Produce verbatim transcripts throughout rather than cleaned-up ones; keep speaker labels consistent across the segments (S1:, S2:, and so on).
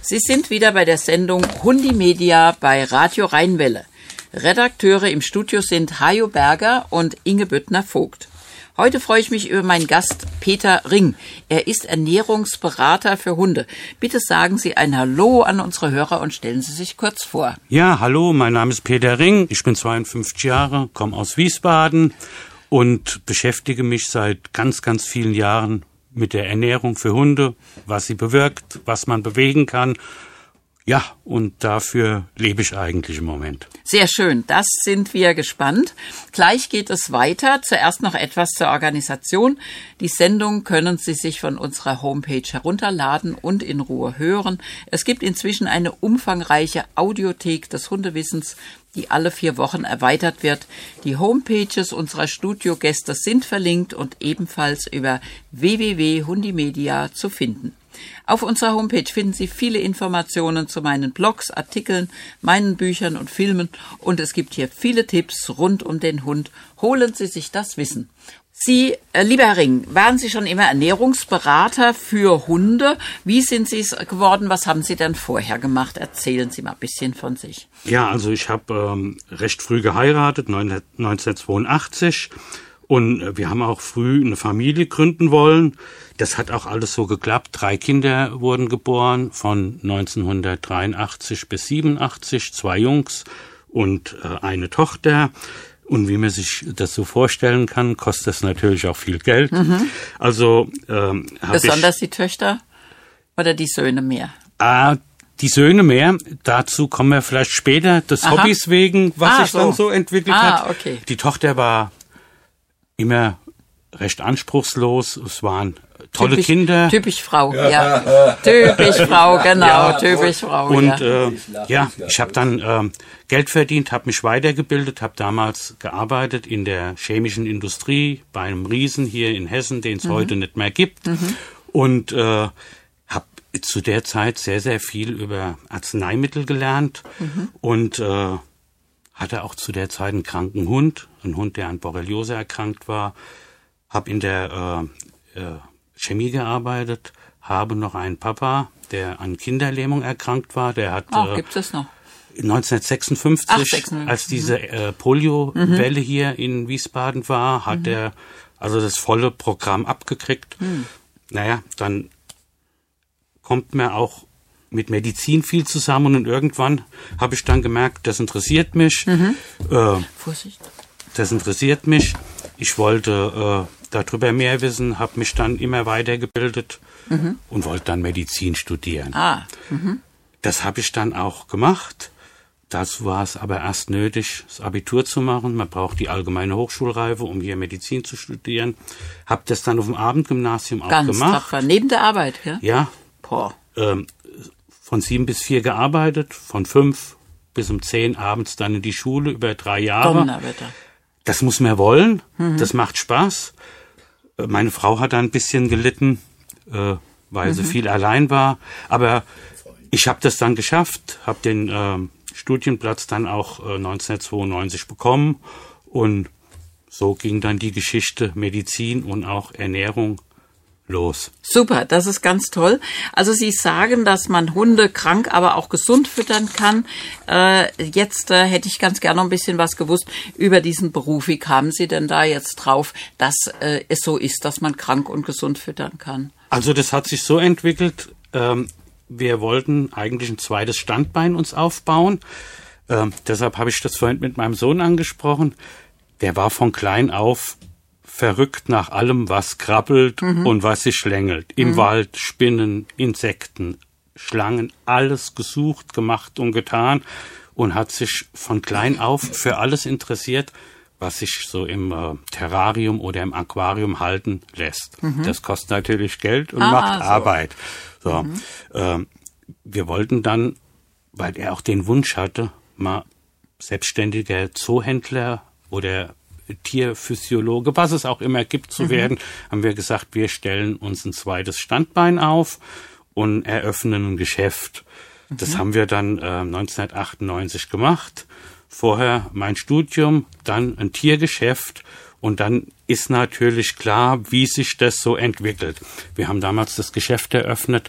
S1: Sie sind wieder bei der Sendung Hundimedia bei Radio Rheinwelle. Redakteure im Studio sind Hajo Berger und Inge Büttner-Vogt. Heute freue ich mich über meinen Gast Peter Ring. Er ist Ernährungsberater für Hunde. Bitte sagen Sie ein Hallo an unsere Hörer und stellen Sie sich kurz vor.
S2: Ja, hallo, mein Name ist Peter Ring. Ich bin zweiundfünfzig Jahre, komme aus Wiesbaden und beschäftige mich seit ganz, ganz vielen Jahren mit der Ernährung für Hunde, was sie bewirkt, was man bewegen kann. Ja, und dafür lebe ich eigentlich im Moment.
S1: Sehr schön, das sind wir gespannt. Gleich geht es weiter. Zuerst noch etwas zur Organisation. Die Sendung können Sie sich von unserer Homepage herunterladen und in Ruhe hören. Es gibt inzwischen eine umfangreiche Audiothek des Hundewissens, die alle vier Wochen erweitert wird. Die Homepages unserer Studiogäste sind verlinkt und ebenfalls über w w w punkt hundimedia zu finden. Auf unserer Homepage finden Sie viele Informationen zu meinen Blogs, Artikeln, meinen Büchern und Filmen und es gibt hier viele Tipps rund um den Hund. Holen Sie sich das Wissen. Sie, äh, lieber Herr Ring, waren Sie schon immer Ernährungsberater für Hunde? Wie sind Sie es geworden? Was haben Sie denn vorher gemacht? Erzählen Sie mal ein bisschen von sich.
S2: Ja, also ich habe ähm, recht früh geheiratet, neunzehnhundertzweiundachtzig. Und wir haben auch früh eine Familie gründen wollen. Das hat auch alles so geklappt. Drei Kinder wurden geboren, von neunzehnhundertdreiundachtzig bis siebenundachtzig, zwei Jungs und äh, eine Tochter. Und wie man sich das so vorstellen kann, kostet das natürlich auch viel Geld. Mhm. Also ähm,
S1: besonders ich, die Töchter oder die Söhne mehr?
S2: Ah, die Söhne mehr. Dazu kommen wir vielleicht später, des Aha. Hobbys wegen, was ah, sich so. dann so entwickelt
S1: ah,
S2: hat.
S1: Okay.
S2: Die Tochter war immer recht anspruchslos. Es waren tolle
S1: typisch,
S2: Kinder.
S1: Typisch Frau, ja. Typisch Frau, genau, ja. typisch Frau.
S2: Und
S1: ja,
S2: äh, ja ich habe dann äh, Geld verdient, habe mich weitergebildet, habe damals gearbeitet in der chemischen Industrie bei einem Riesen hier in Hessen, den es mhm. heute nicht mehr gibt. Mhm. Und äh, habe zu der Zeit sehr, sehr viel über Arzneimittel gelernt mhm. und äh, hatte auch zu der Zeit einen kranken Hund, einen Hund, der an Borreliose erkrankt war. Habe in der äh, äh, Chemie gearbeitet, habe noch einen Papa, der an Kinderlähmung erkrankt war. Der hat
S1: oh, äh, gibt es noch?
S2: neunzehnhundertsechsundfünfzig, Ach, sechsundfünfzig. Als diese äh, Polio-Welle mhm. hier in Wiesbaden war, hat mhm. er also das volle Programm abgekriegt. Mhm. Naja, dann kommt mir auch mit Medizin viel zusammen und irgendwann habe ich dann gemerkt, das interessiert mich. Mhm. Äh,
S1: Vorsicht.
S2: Das interessiert mich. Ich wollte äh, darüber mehr wissen, habe mich dann immer weitergebildet mhm. und wollte dann Medizin studieren.
S1: Ah. Mhm.
S2: Das habe ich dann auch gemacht. Dazu war es aber erst nötig, das Abitur zu machen. Man braucht die allgemeine Hochschulreife, um hier Medizin zu studieren. Habe das dann auf dem Abendgymnasium auch
S1: Ganz
S2: gemacht.
S1: Tapfer. Neben der Arbeit, ja?
S2: Ja.
S1: Boah.
S2: Ähm, von sieben bis vier gearbeitet, von fünf bis um zehn abends dann in die Schule über drei Jahre.
S1: Donnerwetter.
S2: Das muss man wollen, mhm. das macht Spaß. Meine Frau hat da ein bisschen gelitten, äh, weil mhm. sie viel allein war. Aber ich habe das dann geschafft, habe den äh, Studienplatz dann auch äh, neunzehnhundertzweiundneunzig bekommen. Und so ging dann die Geschichte Medizin und auch Ernährung los.
S1: Super, das ist ganz toll. Also Sie sagen, dass man Hunde krank, aber auch gesund füttern kann. Äh, jetzt äh, hätte ich ganz gerne noch ein bisschen was gewusst über diesen Beruf. Wie kamen Sie denn da jetzt drauf, dass äh, es so ist, dass man krank und gesund füttern kann?
S2: Also das hat sich so entwickelt, ähm, wir wollten eigentlich ein zweites Standbein uns aufbauen. Ähm, deshalb habe ich das vorhin mit meinem Sohn angesprochen. Der war von klein auf verrückt nach allem, was krabbelt mhm. und was sich schlängelt. Im mhm. Wald, Spinnen, Insekten, Schlangen, alles gesucht, gemacht und getan und hat sich von klein auf für alles interessiert, was sich so im äh, Terrarium oder im Aquarium halten lässt. Mhm. Das kostet natürlich Geld und ah, macht so. Arbeit. So, mhm. ähm, wir wollten dann, weil er auch den Wunsch hatte, mal selbstständiger Zoohändler oder Tierphysiologe, was es auch immer gibt, zu mhm. werden, haben wir gesagt, wir stellen uns ein zweites Standbein auf und eröffnen ein Geschäft. Mhm. Das haben wir dann äh, neunzehnhundertachtundneunzig gemacht. Vorher mein Studium, dann ein Tiergeschäft und dann ist natürlich klar, wie sich das so entwickelt. Wir haben damals das Geschäft eröffnet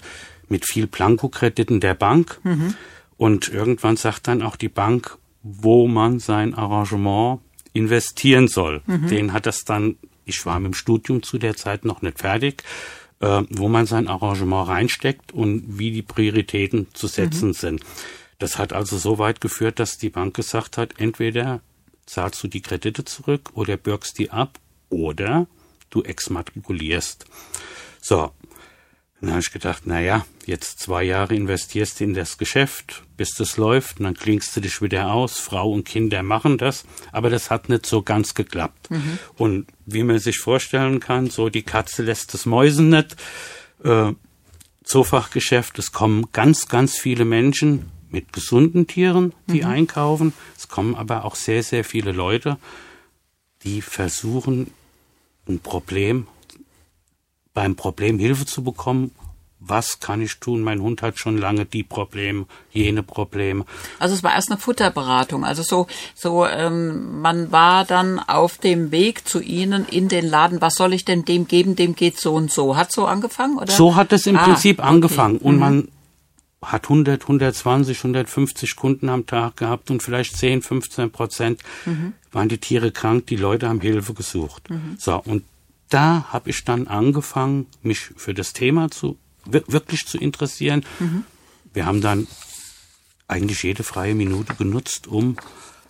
S2: mit viel Blankokrediten der Bank. Mhm. Und irgendwann sagt dann auch die Bank, wo man sein Arrangement investieren soll. Mhm. Den hat das dann, ich war mit dem Studium zu der Zeit noch nicht fertig, äh, wo man sein Arrangement reinsteckt und wie die Prioritäten zu setzen mhm. sind. Das hat also so weit geführt, dass die Bank gesagt hat, entweder zahlst du die Kredite zurück oder bürgst die ab oder du exmatrikulierst. So, dann habe ich gedacht, na ja, jetzt zwei Jahre investierst du in das Geschäft, bis das läuft, und dann klingst du dich wieder aus. Frau und Kinder machen das, aber das hat nicht so ganz geklappt. Mhm. Und wie man sich vorstellen kann, so die Katze lässt das Mäusen nicht. Äh, Zoofachgeschäft, es kommen ganz, ganz viele Menschen mit gesunden Tieren, die mhm. einkaufen. Es kommen aber auch sehr, sehr viele Leute, die versuchen, ein Problem, beim Problem Hilfe zu bekommen. Was kann ich tun? Mein Hund hat schon lange die Probleme, jene Probleme.
S1: Also es war erst eine Futterberatung. Also so, so ähm, man war dann auf dem Weg zu Ihnen in den Laden. Was soll ich denn dem geben? Dem geht so und so. Hat so angefangen, oder?
S2: So hat es im
S1: ah,
S2: Prinzip angefangen.
S1: Okay.
S2: Und
S1: mhm.
S2: man hat hundert, hundertzwanzig, hundertfünfzig Kunden am Tag gehabt und vielleicht zehn, fünfzehn Prozent mhm. waren die Tiere krank. Die Leute haben Hilfe gesucht. Mhm. So, und da habe ich dann angefangen, mich für das Thema zu wirklich zu interessieren. Mhm. Wir haben dann eigentlich jede freie Minute genutzt, um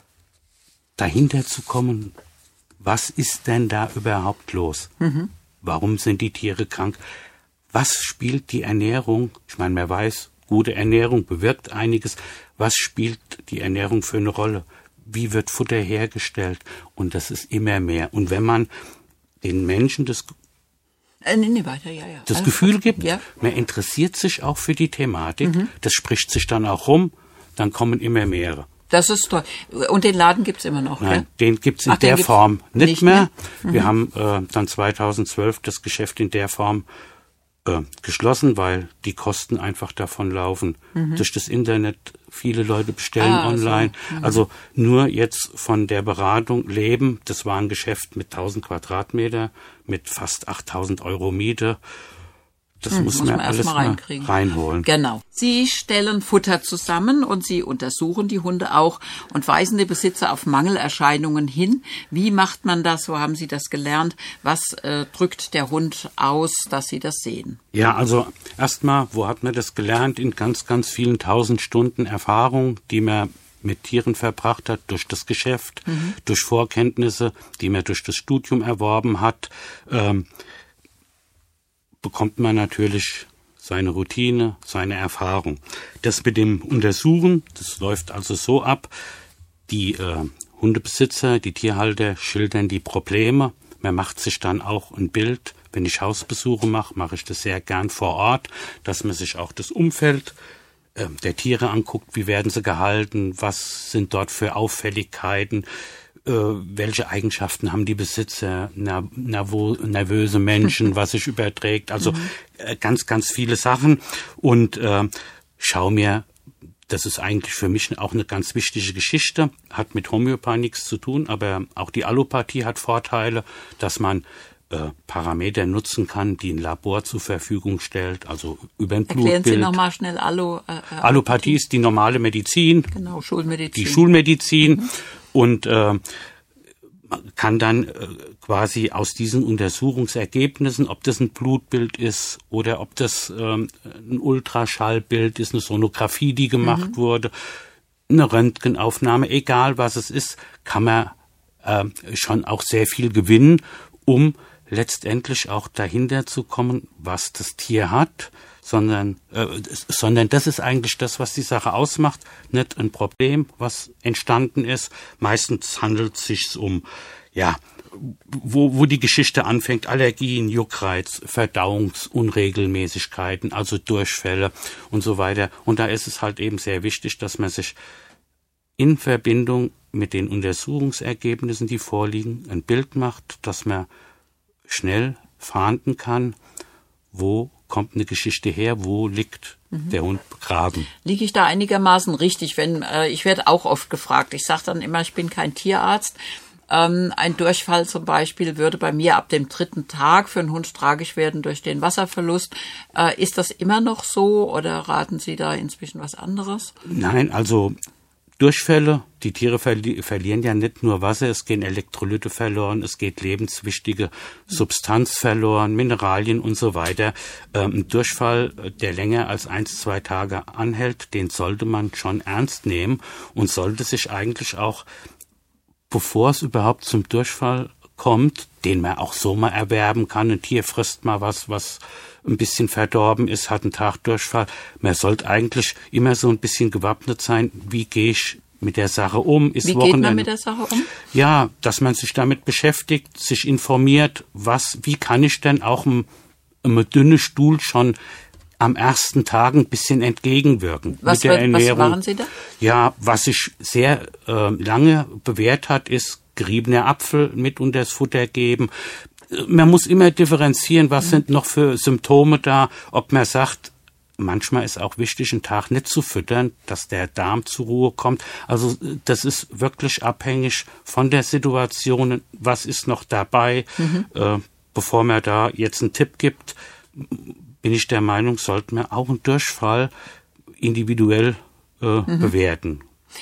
S2: dahinter zu kommen, was ist denn da überhaupt los? Mhm. Warum sind die Tiere krank? Was spielt die Ernährung? Ich meine, man weiß, gute Ernährung bewirkt einiges. Was spielt die Ernährung für eine Rolle? Wie wird Futter hergestellt? Und das ist immer mehr. Und wenn man den Menschen das
S1: Äh, nee, nee, weiter, ja, ja.
S2: das
S1: Alles
S2: Gefühl
S1: gut.
S2: gibt,
S1: ja.
S2: man interessiert sich auch für die Thematik,
S1: Mhm.
S2: das spricht sich dann auch rum, dann kommen immer mehrere.
S1: Das ist toll. Und den Laden gibt's immer noch,
S2: Nein,
S1: gell?
S2: den gibt's in
S1: Ach, den
S2: der
S1: gibt's
S2: Form nicht,
S1: nicht
S2: mehr.
S1: mehr?
S2: Wir
S1: Mhm.
S2: haben äh, dann zweitausendzwölf das Geschäft in der Form äh, geschlossen, weil die Kosten einfach davon laufen. Mhm. Durch das Internet, viele Leute bestellen
S1: ah,
S2: online.
S1: So. Mhm.
S2: Also nur jetzt von der Beratung leben, das war ein Geschäft mit tausend Quadratmeter, mit fast achttausend Euro Miete. Das hm, muss, muss man, man alles mal reinholen.
S1: Genau. Sie stellen Futter zusammen und Sie untersuchen die Hunde auch und weisen die Besitzer auf Mangelerscheinungen hin. Wie macht man das? Wo haben Sie das gelernt? Was äh, drückt der Hund aus, dass Sie das sehen?
S2: Ja, also erstmal, wo hat man das gelernt? In ganz, ganz vielen tausend Stunden Erfahrung, die man mit Tieren verbracht hat, durch das Geschäft, mhm. durch Vorkenntnisse, die man durch das Studium erworben hat. Ähm, bekommt man natürlich seine Routine, seine Erfahrung. Das mit dem Untersuchen, das läuft also so ab, die äh, Hundebesitzer, die Tierhalter schildern die Probleme. Man macht sich dann auch ein Bild. Wenn ich Hausbesuche mache, mache ich das sehr gern vor Ort, dass man sich auch das Umfeld äh, der Tiere anguckt. Wie werden sie gehalten? Was sind dort für Auffälligkeiten? Welche Eigenschaften haben die Besitzer, nervo, nervöse Menschen, was sich überträgt, also mhm. ganz, ganz viele Sachen. Und äh, schau mir, das ist eigentlich für mich auch eine ganz wichtige Geschichte, hat mit Homöopathie nichts zu tun, aber auch die Allopathie hat Vorteile, dass man äh, Parameter nutzen kann, die ein Labor zur Verfügung stellt, also über ein Blutbild.
S1: Erklären Sie nochmal schnell Allo, äh, Allopathie.
S2: Allopathie ist die normale Medizin,
S1: genau, Schulmedizin.
S2: die Schulmedizin. Mhm. Und äh, man kann dann äh, quasi aus diesen Untersuchungsergebnissen, ob das ein Blutbild ist oder ob das ähm, ein Ultraschallbild ist, eine Sonographie, die gemacht mhm. wurde, eine Röntgenaufnahme, egal was es ist, kann man äh, schon auch sehr viel gewinnen, um letztendlich auch dahinter zu kommen, was das Tier hat. Sondern, äh, sondern das ist eigentlich das, was die Sache ausmacht, nicht ein Problem, was entstanden ist. Meistens handelt es sich um, ja, wo, wo die Geschichte anfängt, Allergien, Juckreiz, Verdauungsunregelmäßigkeiten, also Durchfälle und so weiter. Und da ist es halt eben sehr wichtig, dass man sich in Verbindung mit den Untersuchungsergebnissen, die vorliegen, ein Bild macht, dass man schnell fahnden kann, wo kommt eine Geschichte her, wo liegt mhm. der Hund begraben.
S1: Liege ich da einigermaßen richtig? Wenn äh, ich werde auch oft gefragt, ich sage dann immer, ich bin kein Tierarzt, Ähm, ein Durchfall zum Beispiel würde bei mir ab dem dritten Tag für einen Hund tragisch werden durch den Wasserverlust. Äh, ist das immer noch so oder raten Sie da inzwischen was anderes?
S2: Nein, also Durchfälle, die Tiere verli- verlieren ja nicht nur Wasser, es gehen Elektrolyte verloren, es geht lebenswichtige Substanz verloren, Mineralien und so weiter. Ähm, ein Durchfall, der länger als eins, zwei Tage anhält, den sollte man schon ernst nehmen und sollte sich eigentlich auch, bevor es überhaupt zum Durchfall kommt, den man auch so mal erwerben kann, ein Tier frisst mal was, was ein bisschen verdorben ist, hat einen Tag Durchfall. Man sollte eigentlich immer so ein bisschen gewappnet sein, wie gehe ich mit der Sache um? Ist
S1: wie
S2: Wochenende,
S1: geht man mit der Sache um?
S2: Ja, dass man sich damit beschäftigt, sich informiert, was, wie kann ich denn auch einem, einem dünnen Stuhl schon am ersten Tag ein bisschen entgegenwirken.
S1: Was,
S2: mit der
S1: wird,
S2: Ernährung.
S1: Was machen Sie da?
S2: Ja, was sich sehr äh, lange bewährt hat, ist geriebener Apfel mit unter das Futter geben. Man muss immer differenzieren, was mhm. sind noch für Symptome da, ob man sagt, manchmal ist auch wichtig, einen Tag nicht zu füttern, dass der Darm zur Ruhe kommt. Also das ist wirklich abhängig von der Situation, was ist noch dabei. Mhm. Äh, bevor man da jetzt einen Tipp gibt, bin ich der Meinung, sollten wir auch einen Durchfall individuell äh, mhm. bewerten.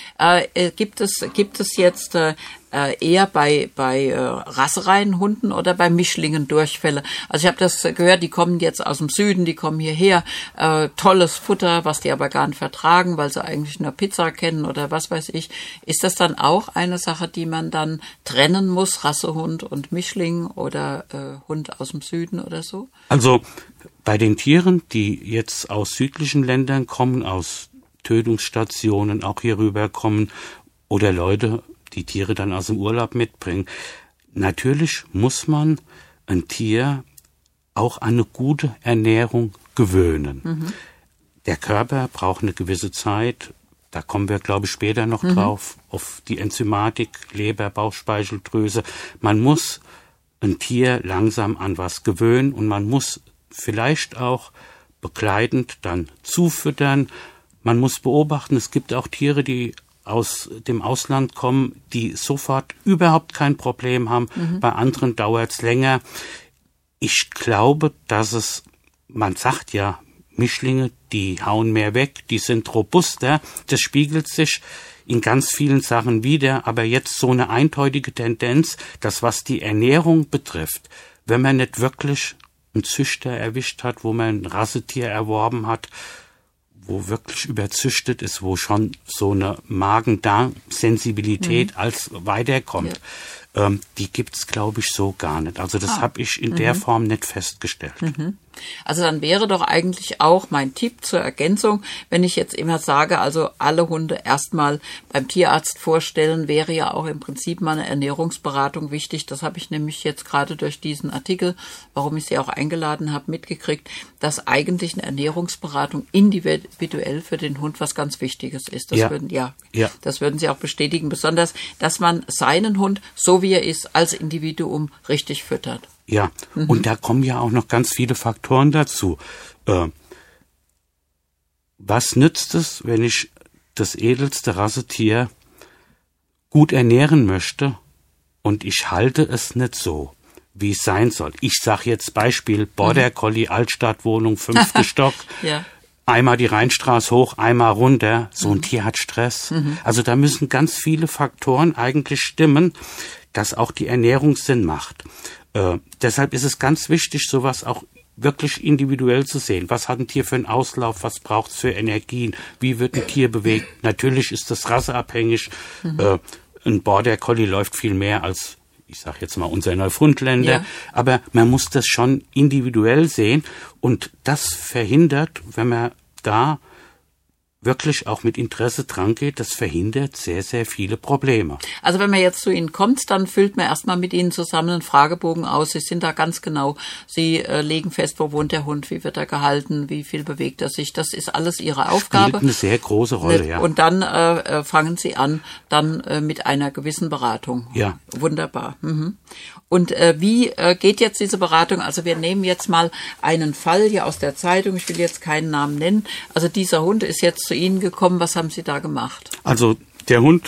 S1: Äh, gibt es gibt es jetzt äh, eher bei bei äh, rassereinen Hunden oder bei Mischlingen Durchfälle? Also ich habe das gehört, die kommen jetzt aus dem Süden, die kommen hierher, äh, tolles Futter, was die aber gar nicht vertragen, weil sie eigentlich nur Pizza kennen oder was weiß ich. Ist das dann auch eine Sache, die man dann trennen muss, Rassehund und Mischling oder äh, Hund aus dem Süden oder so?
S2: Also bei den Tieren, die jetzt aus südlichen Ländern kommen, aus Tötungsstationen auch hier rüberkommen oder Leute, die Tiere dann aus dem Urlaub mitbringen. Natürlich muss man ein Tier auch an eine gute Ernährung gewöhnen. Mhm. Der Körper braucht eine gewisse Zeit, da kommen wir, glaube ich, später noch mhm. drauf, auf die Enzymatik, Leber, Bauchspeicheldrüse. Man muss ein Tier langsam an was gewöhnen und man muss vielleicht auch begleitend dann zufüttern. Man muss beobachten, es gibt auch Tiere, die aus dem Ausland kommen, die sofort überhaupt kein Problem haben. Mhm. Bei anderen dauert es länger. Ich glaube, dass es, man sagt ja, Mischlinge, die hauen mehr weg, die sind robuster. Das spiegelt sich in ganz vielen Sachen wider. Aber jetzt so eine eindeutige Tendenz, dass was die Ernährung betrifft, wenn man nicht wirklich einen Züchter erwischt hat, wo man ein Rassetier erworben hat, wo wirklich überzüchtet ist, wo schon so eine Magen-Darm-Sensibilität mhm. als weiterkommt, ja. ähm, die gibt's, glaube ich, so gar nicht. Also das ah. habe ich in mhm. der Form nicht festgestellt.
S1: Mhm. Also dann wäre doch eigentlich auch mein Tipp zur Ergänzung, wenn ich jetzt immer sage, also alle Hunde erstmal beim Tierarzt vorstellen, wäre ja auch im Prinzip mal eine Ernährungsberatung wichtig. Das habe ich nämlich jetzt gerade durch diesen Artikel, warum ich Sie auch eingeladen habe, mitgekriegt, dass eigentlich eine Ernährungsberatung individuell für den Hund was ganz Wichtiges ist. Das
S2: ja.
S1: würden, ja,
S2: ja,
S1: das würden Sie auch bestätigen, besonders, dass man seinen Hund, so wie er ist, als Individuum richtig füttert.
S2: Ja, mhm. und da kommen ja auch noch ganz viele Faktoren dazu. Äh, was nützt es, wenn ich das edelste Rassetier gut ernähren möchte und ich halte es nicht so, wie es sein soll? Ich sage jetzt Beispiel Border Collie, mhm. Altstadtwohnung, fünfter Stock. Ja. Einmal die Rheinstraße hoch, einmal runter. So ein mhm. Tier hat Stress. Mhm. Also da müssen ganz viele Faktoren eigentlich stimmen, dass auch die Ernährung Sinn macht. Äh, deshalb ist es ganz wichtig, sowas auch wirklich individuell zu sehen. Was hat ein Tier für einen Auslauf? Was braucht es für Energien? Wie wird ein Tier bewegt? Natürlich ist das rasseabhängig. Mhm. Äh, ein Border Collie läuft viel mehr als, ich sage jetzt mal, unser Neufundländer. Ja. Aber man muss das schon individuell sehen. Und das verhindert, wenn man da wirklich auch mit Interesse dran geht, das verhindert sehr, sehr viele Probleme.
S1: Also wenn man jetzt zu Ihnen kommt, dann füllt man erstmal mit Ihnen zusammen einen Fragebogen aus. Sie sind da ganz genau. Sie äh, legen fest, wo wohnt der Hund, wie wird er gehalten, wie viel bewegt er sich. Das ist alles Ihre Aufgabe.
S2: Spielt eine sehr große Rolle, ja.
S1: Und dann äh, fangen Sie an, dann äh, mit einer gewissen Beratung.
S2: Ja.
S1: Wunderbar. Mhm. Und äh, wie äh, geht jetzt diese Beratung? Also wir nehmen jetzt mal einen Fall hier aus der Zeitung. Ich will jetzt keinen Namen nennen. Also dieser Hund ist jetzt zu Ihnen gekommen. Was haben Sie da gemacht?
S2: Also der Hund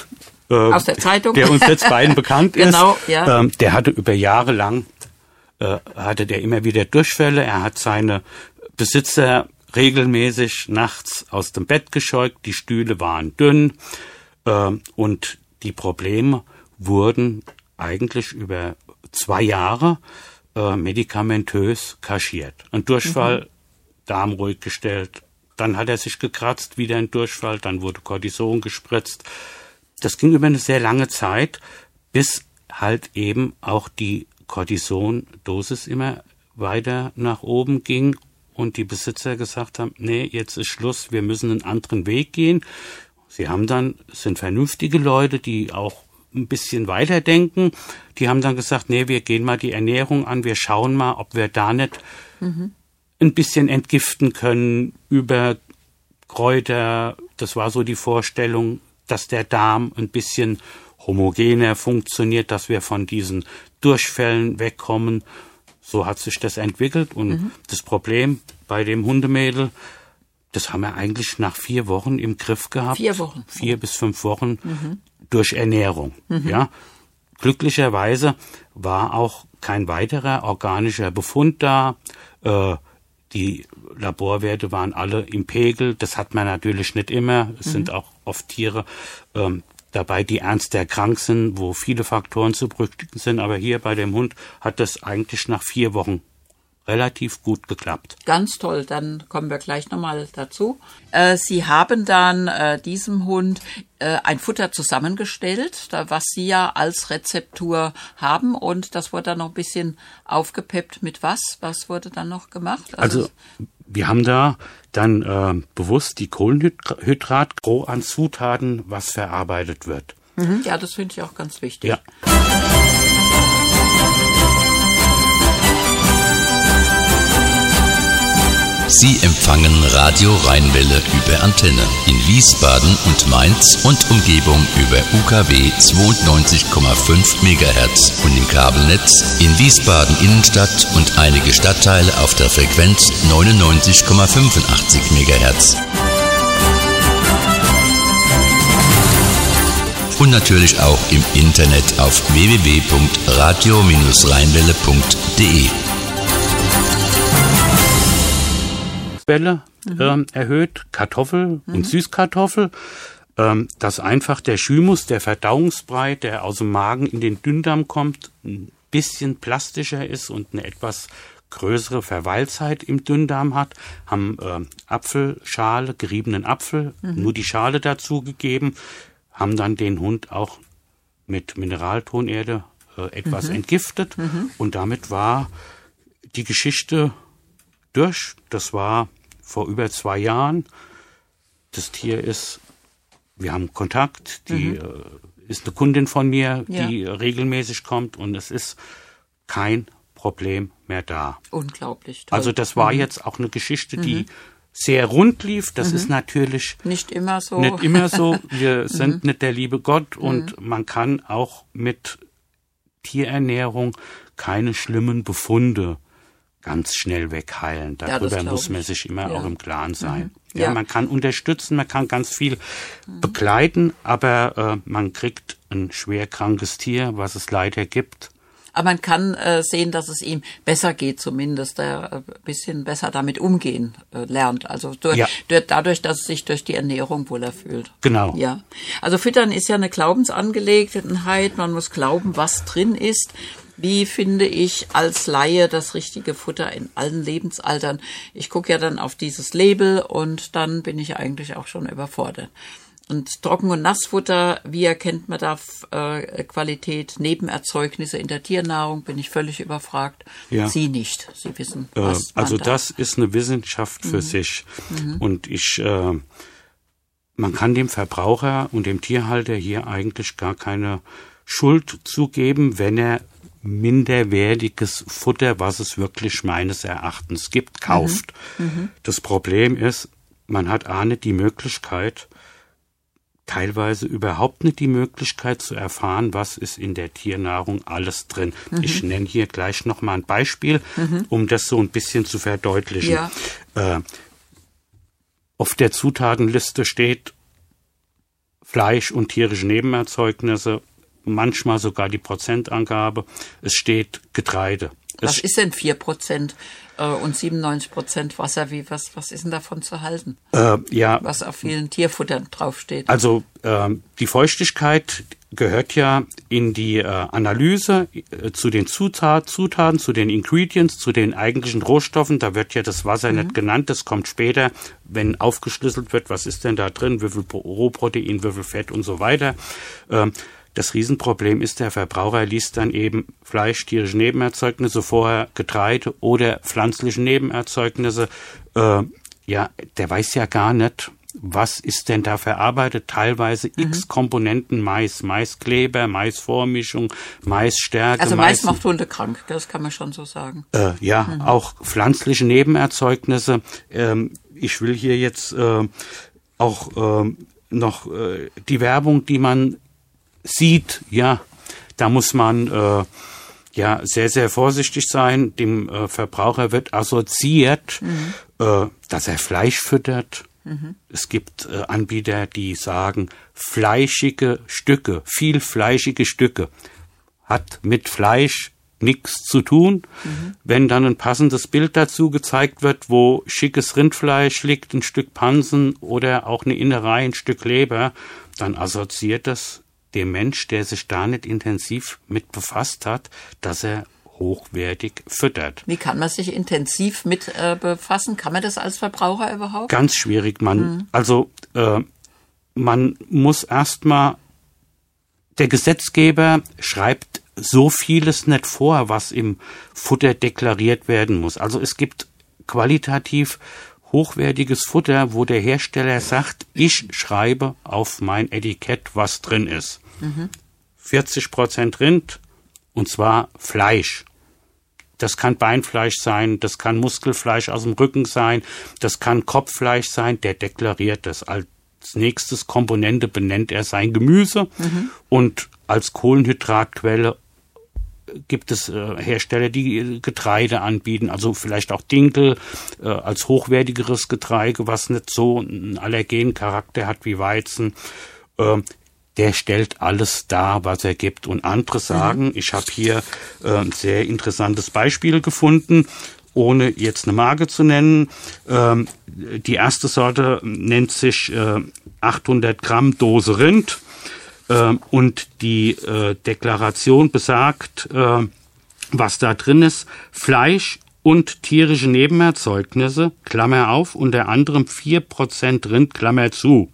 S1: äh, aus der Zeitung,
S2: der uns jetzt beiden bekannt ist,
S1: genau, ja.
S2: ähm, der hatte über Jahre lang, äh, hatte der immer wieder Durchfälle. Er hat seine Besitzer regelmäßig nachts aus dem Bett gescheucht. Die Stühle waren dünn äh, und die Probleme wurden eigentlich über zwei Jahre äh, medikamentös kaschiert. Ein Durchfall, mhm. Darm ruhig gestellt, dann hat er sich gekratzt, wieder ein Durchfall, dann wurde Cortison gespritzt. Das ging über eine sehr lange Zeit, bis halt eben auch die Cortison-Dosis immer weiter nach oben ging und die Besitzer gesagt haben, nee, jetzt ist Schluss, wir müssen einen anderen Weg gehen. Sie haben dann, sind vernünftige Leute, die auch ein bisschen weiterdenken, die haben dann gesagt, nee, wir gehen mal die Ernährung an, wir schauen mal, ob wir da nicht mhm. ein bisschen entgiften können über Kräuter. Das war so die Vorstellung, dass der Darm ein bisschen homogener funktioniert, dass wir von diesen Durchfällen wegkommen. So hat sich das entwickelt. Und mhm. das Problem bei dem Hundemädel, das haben wir eigentlich nach vier Wochen im Griff gehabt.
S1: Vier Wochen.
S2: Vier bis fünf Wochen mhm. durch Ernährung. Mhm. Ja. Glücklicherweise war auch kein weiterer organischer Befund da. Äh, die Laborwerte waren alle im Pegel. Das hat man natürlich nicht immer. Es mhm. sind auch oft Tiere ähm, dabei, die ernster krank sind, wo viele Faktoren zu berücksichtigen sind. Aber hier bei dem Hund hat das eigentlich nach vier Wochen relativ gut geklappt.
S1: Ganz toll, dann kommen wir gleich nochmal dazu. Äh, Sie haben dann äh, diesem Hund äh, ein Futter zusammengestellt, da, was Sie ja als Rezeptur haben, und das wurde dann noch ein bisschen aufgepeppt mit was? Was wurde dann noch gemacht?
S2: Also, also wir haben da dann äh, bewusst die Kohlenhydrat an Zutaten, was verarbeitet wird.
S1: Mhm, ja, das finde ich auch ganz wichtig.
S2: Ja.
S3: Sie empfangen Radio Rheinwelle über Antenne. In Wiesbaden und Mainz und Umgebung über U K W zweiundneunzig Komma fünf Megahertz und im Kabelnetz in Wiesbaden Innenstadt und einige Stadtteile auf der Frequenz neunundneunzig Komma fünfundachtzig Megahertz. Und natürlich auch im Internet auf w w w punkt radio Bindestrich rheinwelle punkt d e.
S2: Bälle mhm. ähm, erhöht, Kartoffel mhm. und Süßkartoffel, ähm, dass einfach der Chymus, der Verdauungsbrei, der aus dem Magen in den Dünndarm kommt, ein bisschen plastischer ist und eine etwas größere Verweilzeit im Dünndarm hat, haben äh, Apfelschale, geriebenen Apfel, mhm. nur die Schale dazu gegeben, haben dann den Hund auch mit Mineraltonerde äh, etwas mhm. entgiftet mhm. und damit war die Geschichte durch. Das war vor über zwei Jahren. Das Tier ist, wir haben Kontakt, die mhm. äh, ist eine Kundin von mir, ja. die regelmäßig kommt und es ist kein Problem mehr da.
S1: Unglaublich toll.
S2: Also das war mhm. jetzt auch eine Geschichte, die mhm. sehr rund lief. Das mhm. ist natürlich
S1: nicht immer so.
S2: Nicht immer so. Wir sind mhm. nicht der liebe Gott und mhm. man kann auch mit Tierernährung keine schlimmen Befunde ganz schnell wegheilen. Darüber ja, muss man sich immer ja. auch im Klaren sein. Mhm. Ja. ja, man kann unterstützen, man kann ganz viel mhm. begleiten, aber äh, man kriegt ein schwer krankes Tier, was es leider gibt.
S1: Aber man kann äh, sehen, dass es ihm besser geht, zumindest er ein bisschen besser damit umgehen äh, lernt. Also durch, ja. durch, dadurch, dass es sich durch die Ernährung wohler fühlt.
S2: Genau.
S1: Ja. Also Füttern ist ja eine Glaubensangelegenheit. Man muss glauben, was drin ist. Wie finde ich als Laie das richtige Futter in allen Lebensaltern? Ich gucke ja dann auf dieses Label und dann bin ich eigentlich auch schon überfordert. Und Trocken- und Nassfutter, wie erkennt man da äh, Qualität? Nebenerzeugnisse in der Tiernahrung, bin ich völlig überfragt. Ja. Sie nicht. Sie wissen, was
S2: äh, Also
S1: man
S2: das ist eine Wissenschaft für mhm. sich. Mhm. Und ich, äh, man kann dem Verbraucher und dem Tierhalter hier eigentlich gar keine Schuld zugeben, wenn er minderwertiges Futter, was es wirklich meines Erachtens gibt, kauft. Mhm. Mhm. Das Problem ist, man hat auch nicht die Möglichkeit, teilweise überhaupt nicht die Möglichkeit zu erfahren, was ist in der Tiernahrung alles drin. Mhm. Ich nenne hier gleich noch mal ein Beispiel, mhm. um das so ein bisschen zu verdeutlichen. Ja. Äh, auf der Zutatenliste steht Fleisch und tierische Nebenerzeugnisse, manchmal sogar die Prozentangabe. Es steht Getreide.
S1: Was ist denn vier Prozent äh, und siebenundneunzig Prozent Wasser? Wie, was, was ist denn davon zu halten?
S2: Äh, ja,
S1: was auf vielen Tierfuttern draufsteht.
S2: Also äh, die Feuchtigkeit gehört ja in die äh, Analyse äh, zu den Zutat, Zutaten, zu den Ingredients, zu den eigentlichen Rohstoffen. Da wird ja das Wasser mhm. nicht genannt. Das kommt später, wenn aufgeschlüsselt wird, was ist denn da drin, wie viel Rohprotein, wie viel Fett und so weiter. Ähm, Das Riesenproblem ist, der Verbraucher liest dann eben Fleisch, tierische Nebenerzeugnisse vorher, Getreide oder pflanzliche Nebenerzeugnisse. Äh, ja, der weiß ja gar nicht, was ist denn da verarbeitet. Teilweise mhm. x Komponenten Mais, Maiskleber, Maisvormischung, Maisstärke.
S1: Also Mais, Mais macht Hunde krank, das kann man schon so sagen.
S2: Äh, ja, mhm. auch pflanzliche Nebenerzeugnisse. Ähm, ich will hier jetzt äh, auch äh, noch äh, die Werbung, die man sieht, ja, da muss man äh, ja sehr, sehr vorsichtig sein. Dem äh, Verbraucher wird assoziiert, mhm. äh, dass er Fleisch füttert. Mhm. Es gibt äh, Anbieter, die sagen, fleischige Stücke, viel fleischige Stücke, hat mit Fleisch nichts zu tun. Mhm. Wenn dann ein passendes Bild dazu gezeigt wird, wo schickes Rindfleisch liegt, ein Stück Pansen oder auch eine Innerei, ein Stück Leber, dann assoziiert das dem Mensch, der sich da nicht intensiv mit befasst hat, dass er hochwertig füttert.
S1: Wie kann man sich intensiv mit äh, befassen? Kann man das als Verbraucher überhaupt?
S2: Ganz schwierig. Man, mhm. also äh, man muss erstmal, der Gesetzgeber schreibt so vieles nicht vor, was im Futter deklariert werden muss. Also es gibt qualitativ hochwertiges Futter, wo der Hersteller sagt, ich schreibe auf mein Etikett, was drin ist. Mhm. vierzig Prozent Rind, und zwar Fleisch. Das kann Beinfleisch sein, das kann Muskelfleisch aus dem Rücken sein, das kann Kopffleisch sein, der deklariert das. Als nächstes Komponente benennt er sein Gemüse mhm. und als Kohlenhydratquelle gibt es äh, Hersteller, die Getreide anbieten, also vielleicht auch Dinkel äh, als hochwertigeres Getreide, was nicht so einen Allergencharakter hat wie Weizen. Äh, der stellt alles dar, was er gibt. Und andere sagen, mhm. ich habe hier äh, ein sehr interessantes Beispiel gefunden, ohne jetzt eine Marke zu nennen. Ähm, die erste Sorte nennt sich äh, achthundert Gramm Dose Rind. Und die äh, Deklaration besagt, äh, was da drin ist, Fleisch und tierische Nebenerzeugnisse, Klammer auf, unter anderem vier Prozent Rind, Klammer zu.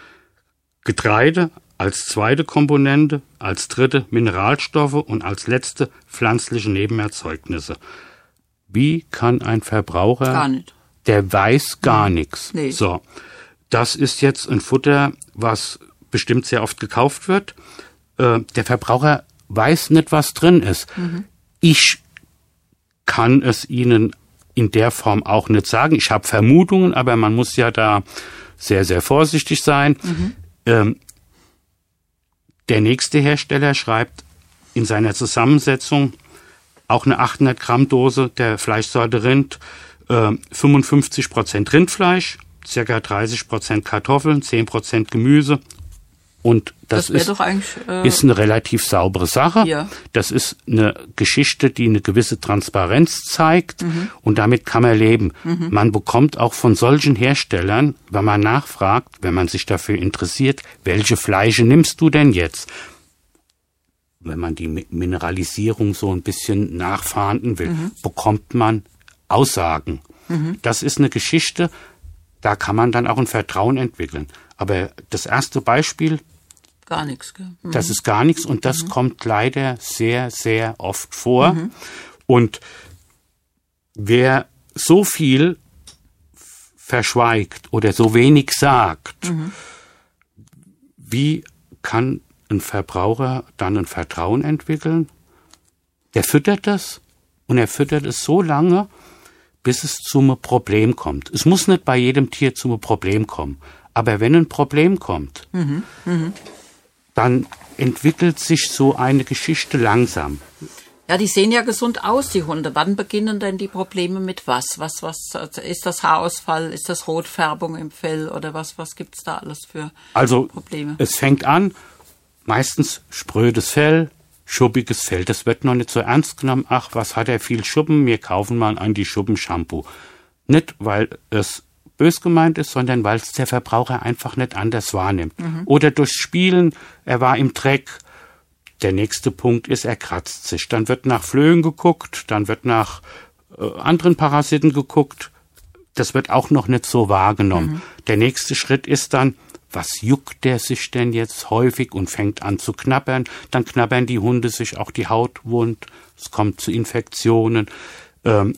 S2: Getreide als zweite Komponente, als dritte Mineralstoffe und als letzte pflanzliche Nebenerzeugnisse. Wie kann ein Verbraucher,
S1: gar nicht.
S2: Der weiß gar mhm. nichts.
S1: Nee.
S2: So, das ist jetzt ein Futter, was bestimmt sehr oft gekauft wird. Äh, der Verbraucher weiß nicht, was drin ist. Mhm. Ich kann es Ihnen in der Form auch nicht sagen. Ich habe Vermutungen, aber man muss ja da sehr, sehr vorsichtig sein. Mhm. Ähm, der nächste Hersteller schreibt in seiner Zusammensetzung auch eine achthundert Gramm Dose der Fleischsorte Rind, äh, fünfundfünfzig Prozent Rindfleisch, circa dreißig Prozent Kartoffeln, zehn Prozent Gemüse. Und das, das ist, doch eigentlich, äh, ist eine relativ saubere Sache. Ja. Das ist eine Geschichte, die eine gewisse Transparenz zeigt. Mhm. Und damit kann man leben. Mhm. Man bekommt auch von solchen Herstellern, wenn man nachfragt, wenn man sich dafür interessiert, welche Fleische nimmst du denn jetzt? Wenn man die Mineralisierung so ein bisschen nachfahnden will, mhm. bekommt man Aussagen. Mhm. Das ist eine Geschichte, da kann man dann auch ein Vertrauen entwickeln. Aber das erste Beispiel,
S1: gar nichts. Gell? Mhm.
S2: Das ist gar nichts und das mhm. kommt leider sehr, sehr oft vor. Mhm. Und wer so viel verschweigt oder so wenig sagt, mhm. wie kann ein Verbraucher dann ein Vertrauen entwickeln? Der füttert das und er füttert es so lange, bis es zu einem Problem kommt. Es muss nicht bei jedem Tier zu einem Problem kommen. Aber wenn ein Problem kommt, mhm, mh. dann entwickelt sich so eine Geschichte langsam.
S1: Ja, die sehen ja gesund aus, die Hunde. Wann beginnen denn die Probleme mit was? Was, was ist das Haarausfall? Ist das Rotfärbung im Fell? Oder was, was gibt's da alles für
S2: also,
S1: Probleme?
S2: Es fängt an, meistens sprödes Fell, schuppiges Fell. Das wird noch nicht so ernst genommen. Ach, was hat er viel Schuppen? Wir kaufen mal ein Anti-Schuppen-Shampoo. Nicht, weil es bös gemeint ist, sondern weil es der Verbraucher einfach nicht anders wahrnimmt. Mhm. Oder durchs Spielen, er war im Dreck. Der nächste Punkt ist, er kratzt sich. Dann wird nach Flöhen geguckt, dann wird nach äh, anderen Parasiten geguckt. Das wird auch noch nicht so wahrgenommen. Mhm. Der nächste Schritt ist dann, was juckt der sich denn jetzt häufig und fängt an zu knabbern. Dann knabbern die Hunde sich auch die Haut wund. Es kommt zu Infektionen, ähm,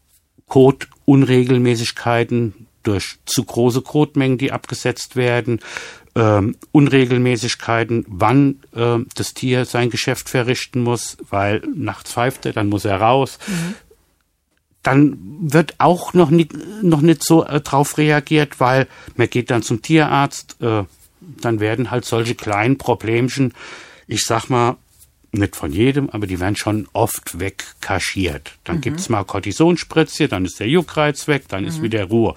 S2: Kotunregelmäßigkeiten durch zu große Kotmengen, die abgesetzt werden. Ähm, Unregelmäßigkeiten, wann äh, das Tier sein Geschäft verrichten muss, weil nachts pfeift er, dann muss er raus. Mhm. Dann wird auch noch nicht, noch nicht so äh, drauf reagiert, weil man geht dann zum Tierarzt, äh, dann werden halt solche kleinen Problemchen, ich sag mal, nicht von jedem, aber die werden schon oft wegkaschiert. Dann mhm. gibt's mal Kortisonspritze, dann ist der Juckreiz weg, dann mhm. ist wieder Ruhe.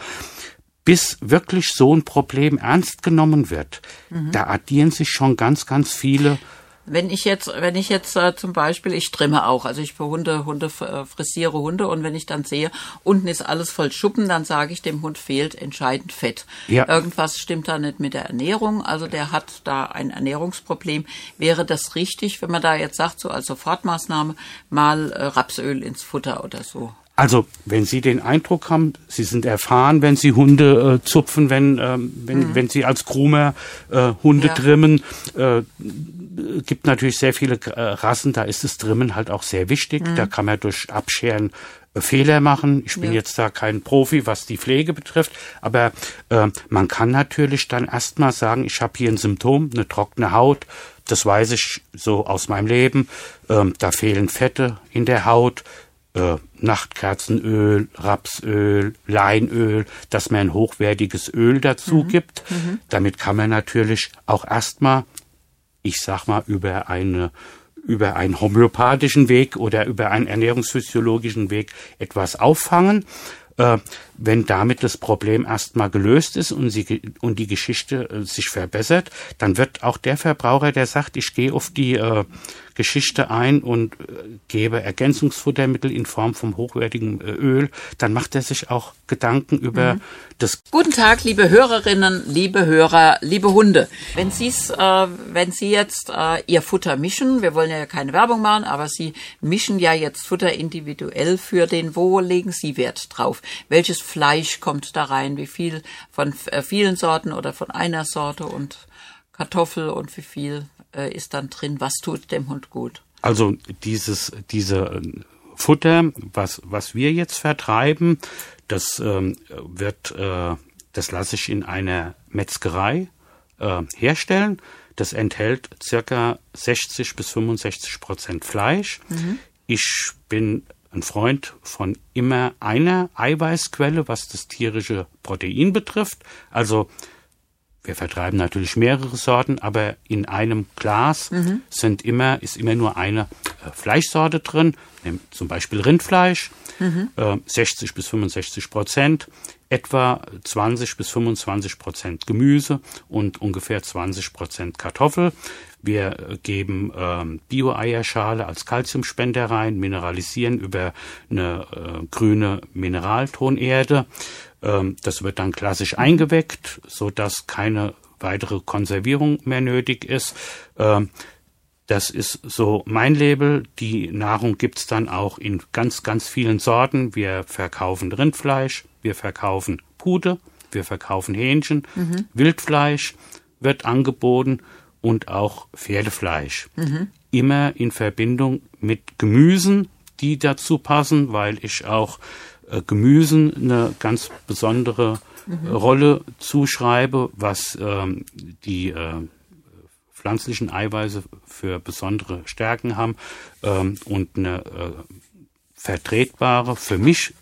S2: Bis wirklich so ein Problem ernst genommen wird, mhm. da addieren sich schon ganz, ganz viele.
S1: Wenn ich jetzt, wenn ich jetzt äh, zum Beispiel, ich trimme auch, also ich für Hunde, Hunde äh, frisiere Hunde und wenn ich dann sehe, unten ist alles voll Schuppen, dann sage ich, dem Hund fehlt entscheidend Fett. Ja. Irgendwas stimmt da nicht mit der Ernährung, also der hat da ein Ernährungsproblem. Wäre das richtig, wenn man da jetzt sagt, so als Sofortmaßnahme, mal äh, Rapsöl ins Futter oder so?
S2: Also, wenn Sie den Eindruck haben, Sie sind erfahren, wenn Sie Hunde äh, zupfen, wenn ähm, wenn mhm. wenn Sie als Groomer äh, Hunde ja. trimmen, äh, gibt natürlich sehr viele äh, Rassen, da ist das Trimmen halt auch sehr wichtig. Mhm. Da kann man durch Abscheren äh, Fehler machen. Ich bin ja. jetzt da kein Profi, was die Pflege betrifft, aber äh, man kann natürlich dann erstmal sagen, ich habe hier ein Symptom, eine trockene Haut. Das weiß ich so aus meinem Leben. Äh, da fehlen Fette in der Haut. Äh, Nachtkerzenöl, Rapsöl, Leinöl, dass man ein hochwertiges Öl dazu mhm. gibt. Mhm. Damit kann man natürlich auch erstmal, ich sag mal, über eine über einen homöopathischen Weg oder über einen ernährungsphysiologischen Weg etwas auffangen. Äh, wenn damit das Problem erstmal gelöst ist und, sie, und die Geschichte äh, sich verbessert, dann wird auch der Verbraucher, der sagt, ich gehe auf die äh, Geschichte ein und äh, gebe Ergänzungsfuttermittel in Form vom hochwertigen äh, Öl, dann macht er sich auch Gedanken über mhm. das.
S1: Guten Tag, liebe Hörerinnen, liebe Hörer, liebe Hunde. Wenn Sie's, äh, wenn Sie jetzt äh, Ihr Futter mischen, wir wollen ja keine Werbung machen, aber Sie mischen ja jetzt Futter individuell für den, wo legen Sie Wert drauf? Welches Fleisch kommt da rein? Wie viel von äh, vielen Sorten oder von einer Sorte und Kartoffel und wie viel äh, ist dann drin? Was tut dem Hund gut?
S2: Also dieses diese Futter, was was wir jetzt vertreiben, das ähm, wird äh, das lasse ich in einer Metzgerei äh, herstellen. Das enthält circa sechzig bis fünfundsechzig Prozent Fleisch. Mhm. Ich bin ein Freund von immer einer Eiweißquelle, was das tierische Protein betrifft. Also wir vertreiben natürlich mehrere Sorten, aber in einem Glas mhm. sind immer, ist immer nur eine äh, Fleischsorte drin, zum Beispiel Rindfleisch, mhm. äh, sechzig bis fünfundsechzig Prozent, etwa zwanzig bis fünfundzwanzig Prozent Gemüse und ungefähr zwanzig Prozent Kartoffel. Wir geben ähm, Bio-Eierschale als Calciumspender rein, mineralisieren über eine äh, grüne Mineraltonerde. Ähm, das wird dann klassisch eingeweckt, so dass keine weitere Konservierung mehr nötig ist. Ähm, das ist so mein Label. Die Nahrung gibt's dann auch in ganz, ganz vielen Sorten. Wir verkaufen Rindfleisch, wir verkaufen Pute, wir verkaufen Hähnchen, mhm. Wildfleisch wird angeboten. Und auch Pferdefleisch. Mhm. Immer in Verbindung mit Gemüsen, die dazu passen, weil ich auch äh, Gemüsen eine ganz besondere mhm. Rolle zuschreibe, was ähm, die äh, pflanzlichen Eiweiße für besondere Stärken haben ähm, und eine äh, vertretbare, für mich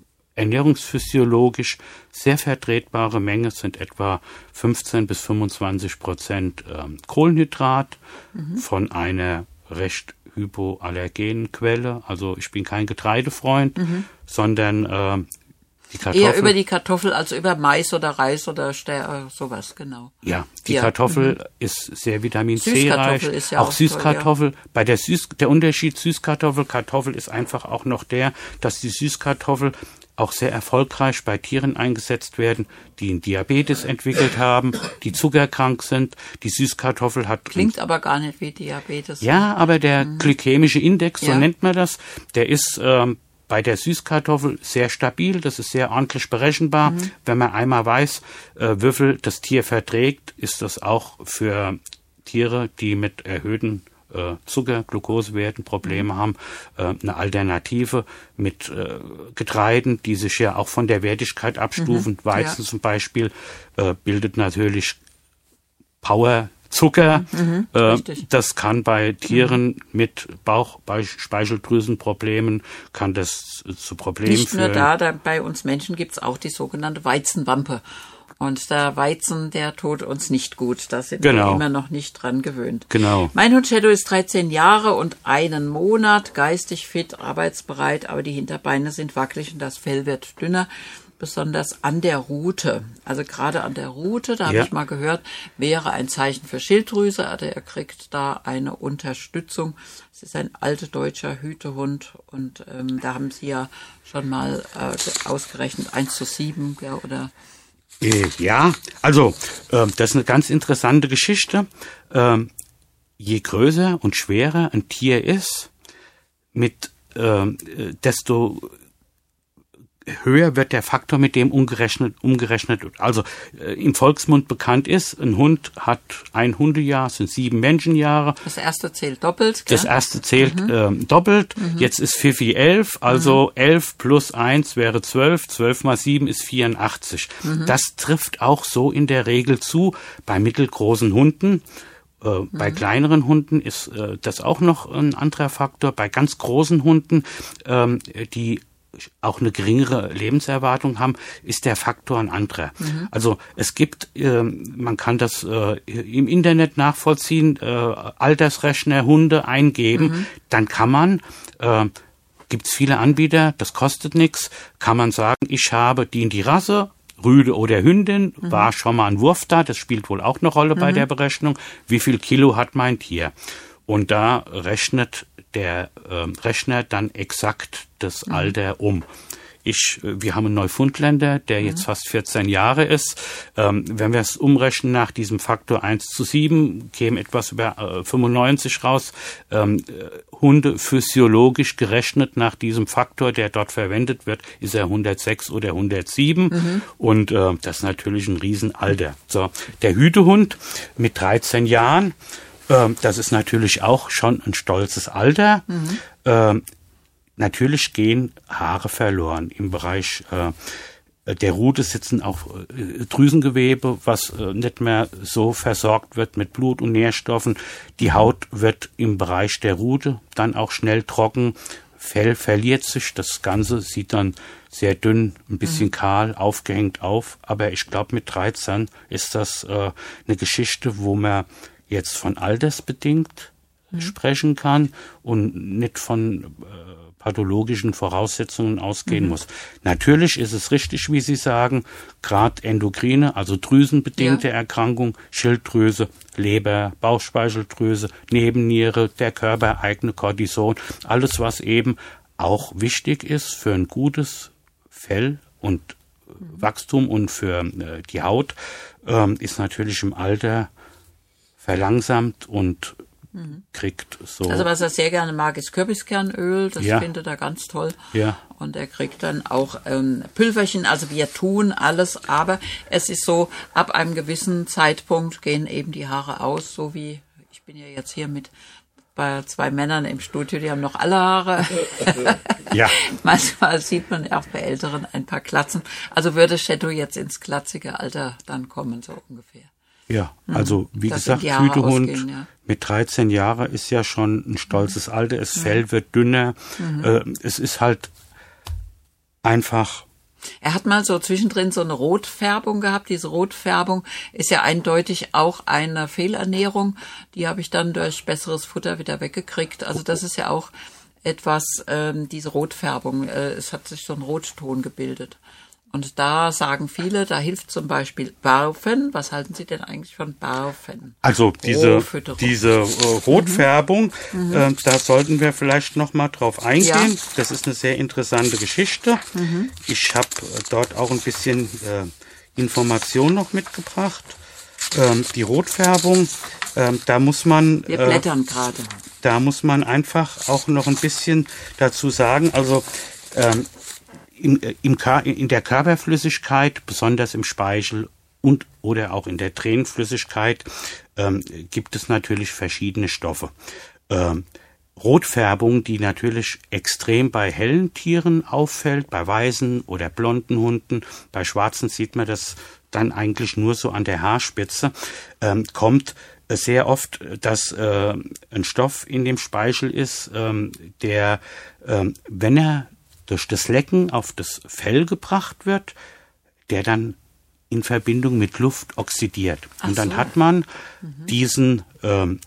S2: ernährungsphysiologisch sehr vertretbare Menge sind etwa fünfzehn bis fünfundzwanzig Prozent ähm, Kohlenhydrat mhm. von einer recht Hypoallergenquelle. Also ich bin kein Getreidefreund, mhm. sondern äh, die Kartoffel.
S1: Eher über die Kartoffel als über Mais oder Reis oder Ster- sowas, genau.
S2: Ja, die
S1: ja.
S2: Kartoffel mhm. ist sehr Vitamin C reich. Ist ja auch, auch Süßkartoffel. Toll, ja. Bei der Süß, der Unterschied Süßkartoffel, Kartoffel ist einfach auch noch der, dass die Süßkartoffel auch sehr erfolgreich bei Tieren eingesetzt werden, die einen Diabetes entwickelt haben, die zuckerkrank sind. Die Süßkartoffel hat...
S1: Klingt aber gar nicht wie Diabetes.
S2: Ja, aber der mhm. glykämische Index, so ja. nennt man das, der ist ähm, bei der Süßkartoffel sehr stabil. Das ist sehr ordentlich berechenbar. Mhm. Wenn man einmal weiß, äh, wie viel das Tier verträgt, ist das auch für Tiere, die mit erhöhten Zucker, Glukosewerten Probleme mhm. haben, eine Alternative mit Getreiden, die sich ja auch von der Wertigkeit abstufen. Mhm, Weizen ja. zum Beispiel bildet natürlich Powerzucker. Mhm, das kann bei Tieren mhm. mit Bauch-, Speicheldrüsenproblemen, kann das zu Problemen
S1: Nicht
S2: führen.
S1: Nicht nur da, da, bei uns Menschen gibt's auch die sogenannte Weizenwampe. Und der Weizen, der tut uns nicht gut. Da sind genau. wir immer noch nicht dran gewöhnt.
S2: Genau.
S1: Mein Hund Shadow ist dreizehn Jahre und einen Monat, geistig fit, arbeitsbereit, aber die Hinterbeine sind wackelig und das Fell wird dünner, besonders an der Rute. Also gerade an der Rute, da ja. habe ich mal gehört, wäre ein Zeichen für Schilddrüse. Also er kriegt da eine Unterstützung. Es ist ein alter deutscher Hütehund und ähm, da haben Sie ja schon mal äh, ausgerechnet eins zu sieben, ja, oder...
S2: Ja, also äh, das ist eine ganz interessante Geschichte. Ähm, je größer und schwerer ein Tier ist, mit äh, desto höher wird der Faktor, mit dem umgerechnet, umgerechnet wird. Also äh, im Volksmund bekannt ist, ein Hund hat ein Hundejahr, sind sieben Menschenjahre.
S1: Das erste zählt doppelt, gell?
S2: Das erste zählt mhm. ähm, doppelt. Mhm. Jetzt ist Fifi elf, also mhm. elf plus eins wäre zwölf. zwölf mal sieben ist vierundachtzig. Mhm. Das trifft auch so in der Regel zu bei mittelgroßen Hunden. Äh, mhm. Bei kleineren Hunden ist äh, das auch noch ein anderer Faktor. Bei ganz großen Hunden, ähm, die auch eine geringere Lebenserwartung haben, ist der Faktor ein anderer. Mhm. Also es gibt, äh, man kann das äh, im Internet nachvollziehen, äh, Altersrechner Hunde eingeben, mhm. dann kann man, äh, gibt es viele Anbieter, das kostet nichts, kann man sagen, ich habe die in die Rasse, Rüde oder Hündin, mhm. war schon mal ein Wurf da, das spielt wohl auch eine Rolle mhm. bei der Berechnung, wie viel Kilo hat mein Tier? Und da rechnet der äh, Rechner dann exakt das Alter um. Ich, wir haben einen Neufundländer, der jetzt mhm. fast vierzehn Jahre ist. Ähm, wenn wir es umrechnen nach diesem Faktor eins zu sieben, käme etwas über äh, fünfundneunzig raus. Ähm, Hunde physiologisch gerechnet nach diesem Faktor, der dort verwendet wird, ist er hundertsechs oder hundertsieben. Mhm. Und äh, das ist natürlich ein Riesenalter. So, der Hütehund mit dreizehn Jahren, ähm, das ist natürlich auch schon ein stolzes Alter. Mhm. Ähm, Natürlich gehen Haare verloren. Im Bereich äh, der Rute sitzen auch äh, Drüsengewebe, was äh, nicht mehr so versorgt wird mit Blut und Nährstoffen. Die Haut wird im Bereich der Rute dann auch schnell trocken. Fell verliert sich. Das Ganze sieht dann sehr dünn, ein bisschen mhm. kahl, aufgehängt auf. Aber ich glaube, mit dreizehn ist das äh, eine Geschichte, wo man jetzt von altersbedingt mhm. sprechen kann und nicht von äh, pathologischen Voraussetzungen ausgehen mhm. muss. Natürlich ist es richtig, wie Sie sagen, gerade endokrine, also drüsenbedingte ja. Erkrankung, Schilddrüse, Leber, Bauchspeicheldrüse, Nebenniere, der körpereigene Cortison, alles, was eben auch wichtig ist für ein gutes Fell und mhm. Wachstum und für äh, die Haut, ähm, ist natürlich im Alter verlangsamt und kriegt so.
S1: Also was er sehr gerne mag, ist Kürbiskernöl. Das
S2: ja.
S1: findet er ganz toll.
S2: Ja.
S1: Und er kriegt dann auch ähm, Pülverchen. Also wir tun alles, aber es ist so, ab einem gewissen Zeitpunkt gehen eben die Haare aus, so wie ich bin ja jetzt hier mit bei zwei Männern im Studio, die haben noch alle Haare.
S2: Ja.
S1: Manchmal sieht man auch bei Älteren ein paar Glatzen. Also würde Shadow jetzt ins glatzige Alter dann kommen, so ungefähr.
S2: Ja, also wie das gesagt, Hütehund ja. mit dreizehn Jahren ist ja schon ein stolzes Alter. Das mhm. Fell wird dünner. Mhm. Äh, es ist halt einfach
S1: Er hat mal so zwischendrin so eine Rotfärbung gehabt. Diese Rotfärbung ist ja eindeutig auch eine Fehlernährung. Die habe ich dann durch besseres Futter wieder weggekriegt. Also das ist ja auch etwas, ähm, diese Rotfärbung. Äh, es hat sich so ein Rotton gebildet. Und da sagen viele, da hilft zum Beispiel Barfen. Was halten Sie denn eigentlich von Barfen?
S2: Also diese, diese äh, Rotfärbung, mhm. äh, da sollten wir vielleicht noch mal drauf eingehen. Ja. Das ist eine sehr interessante Geschichte. Mhm. Ich habe dort auch ein bisschen äh, Information noch mitgebracht. Ähm, die Rotfärbung, äh, da muss man...
S1: Wir blättern äh, gerade.
S2: Da muss man einfach auch noch ein bisschen dazu sagen, also... Ähm, Im, im, in der Körperflüssigkeit, besonders im Speichel und oder auch in der Tränenflüssigkeit, ähm, gibt es natürlich verschiedene Stoffe. Ähm, Rotfärbung, die natürlich extrem bei hellen Tieren auffällt, bei weißen oder blonden Hunden, bei schwarzen sieht man das dann eigentlich nur so an der Haarspitze, ähm, kommt sehr oft, dass äh, ein Stoff in dem Speichel ist, ähm, der, ähm, wenn er durch das Lecken auf das Fell gebracht wird, der dann in Verbindung mit Luft oxidiert. Ach und dann so. hat man mhm. diesen ähm,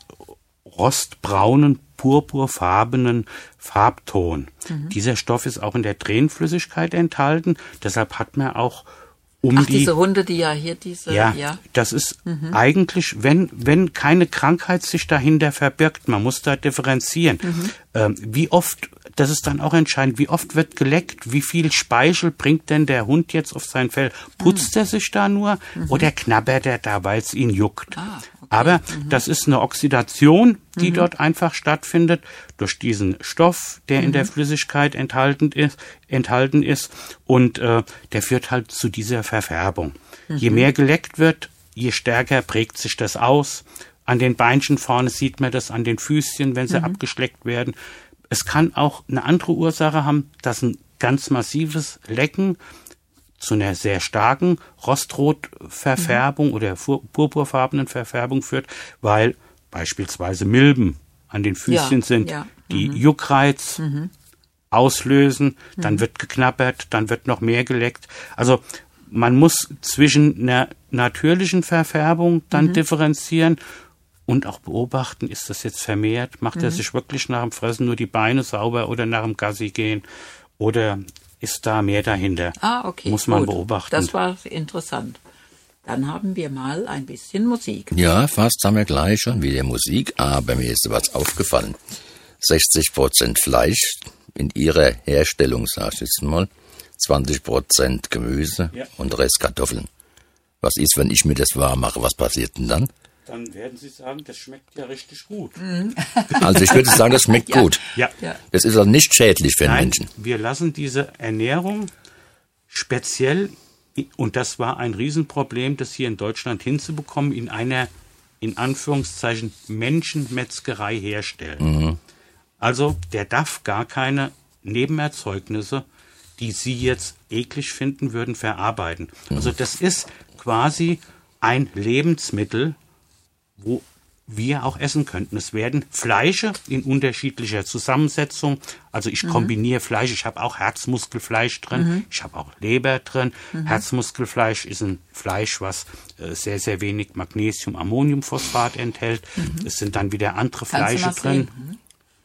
S2: rostbraunen, purpurfarbenen Farbton. Mhm. Dieser Stoff ist auch in der Tränenflüssigkeit enthalten. Deshalb hat man auch um
S1: Ach,
S2: die...
S1: diese Hunde, die ja hier diese...
S2: Ja, ja. das ist mhm. eigentlich, wenn, wenn keine Krankheit sich dahinter verbirgt, man muss da differenzieren. Mhm. Ähm, wie oft... Das ist dann auch entscheidend, wie oft wird geleckt, wie viel Speichel bringt denn der Hund jetzt auf sein Fell? Putzt mhm. er sich da nur mhm. oder knabbert er da, weil es ihn juckt? Ah, okay. Aber mhm. das ist eine Oxidation, die mhm. dort einfach stattfindet durch diesen Stoff, der mhm. in der Flüssigkeit enthalten ist, enthalten ist und äh, der führt halt zu dieser Verfärbung. Mhm. Je mehr geleckt wird, je stärker prägt sich das aus. An den Beinchen vorne sieht man das, an den Füßchen, wenn sie mhm. abgeschleckt werden. Es kann auch eine andere Ursache haben, dass ein ganz massives Lecken zu einer sehr starken Rostrotverfärbung mhm. oder purpurfarbenen Verfärbung führt, weil beispielsweise Milben an den Füßchen ja, sind, ja. die mhm. Juckreiz mhm. auslösen, dann mhm. wird geknabbert, dann wird noch mehr geleckt. Also man muss zwischen einer natürlichen Verfärbung dann mhm. differenzieren und auch beobachten, ist das jetzt vermehrt? Macht mhm. er sich wirklich nach dem Fressen nur die Beine sauber oder nach dem Gassi gehen? Oder ist da mehr dahinter?
S1: Ah, okay.
S2: Muss man
S1: Gut.
S2: beobachten.
S1: Das war interessant. Dann haben wir mal ein bisschen Musik.
S3: Ja, fast haben wir gleich schon wieder Musik, aber mir ist was aufgefallen. sechzig Prozent Fleisch in ihrer Herstellung, sag ich jetzt mal, zwanzig Prozent Gemüse ja. und Rest Kartoffeln. Was ist, wenn ich mir das warm mache? Was passiert denn dann?
S2: Dann werden Sie sagen, das schmeckt ja richtig gut.
S3: Also ich würde sagen, das schmeckt
S1: ja.
S3: gut.
S2: Ja.
S3: Das ist also nicht schädlich für den
S2: Nein,
S3: Menschen.
S2: Wir lassen diese Ernährung speziell, und das war ein Riesenproblem, das hier in Deutschland hinzubekommen, in einer, in Anführungszeichen, Menschenmetzgerei herstellen. Mhm. Also der darf gar keine Nebenerzeugnisse, die Sie jetzt eklig finden würden, verarbeiten. Mhm. Also das ist quasi ein Lebensmittel, wo wir auch essen könnten. Es werden Fleische in unterschiedlicher Zusammensetzung. Also ich mhm. kombiniere Fleisch. Ich habe auch Herzmuskelfleisch drin. Mhm. Ich habe auch Leber drin. Mhm. Herzmuskelfleisch ist ein Fleisch, was äh, sehr, sehr wenig Magnesium, Ammoniumphosphat enthält. Mhm. Es sind dann wieder andere
S1: Kannst
S2: Fleische drin.
S1: Mhm.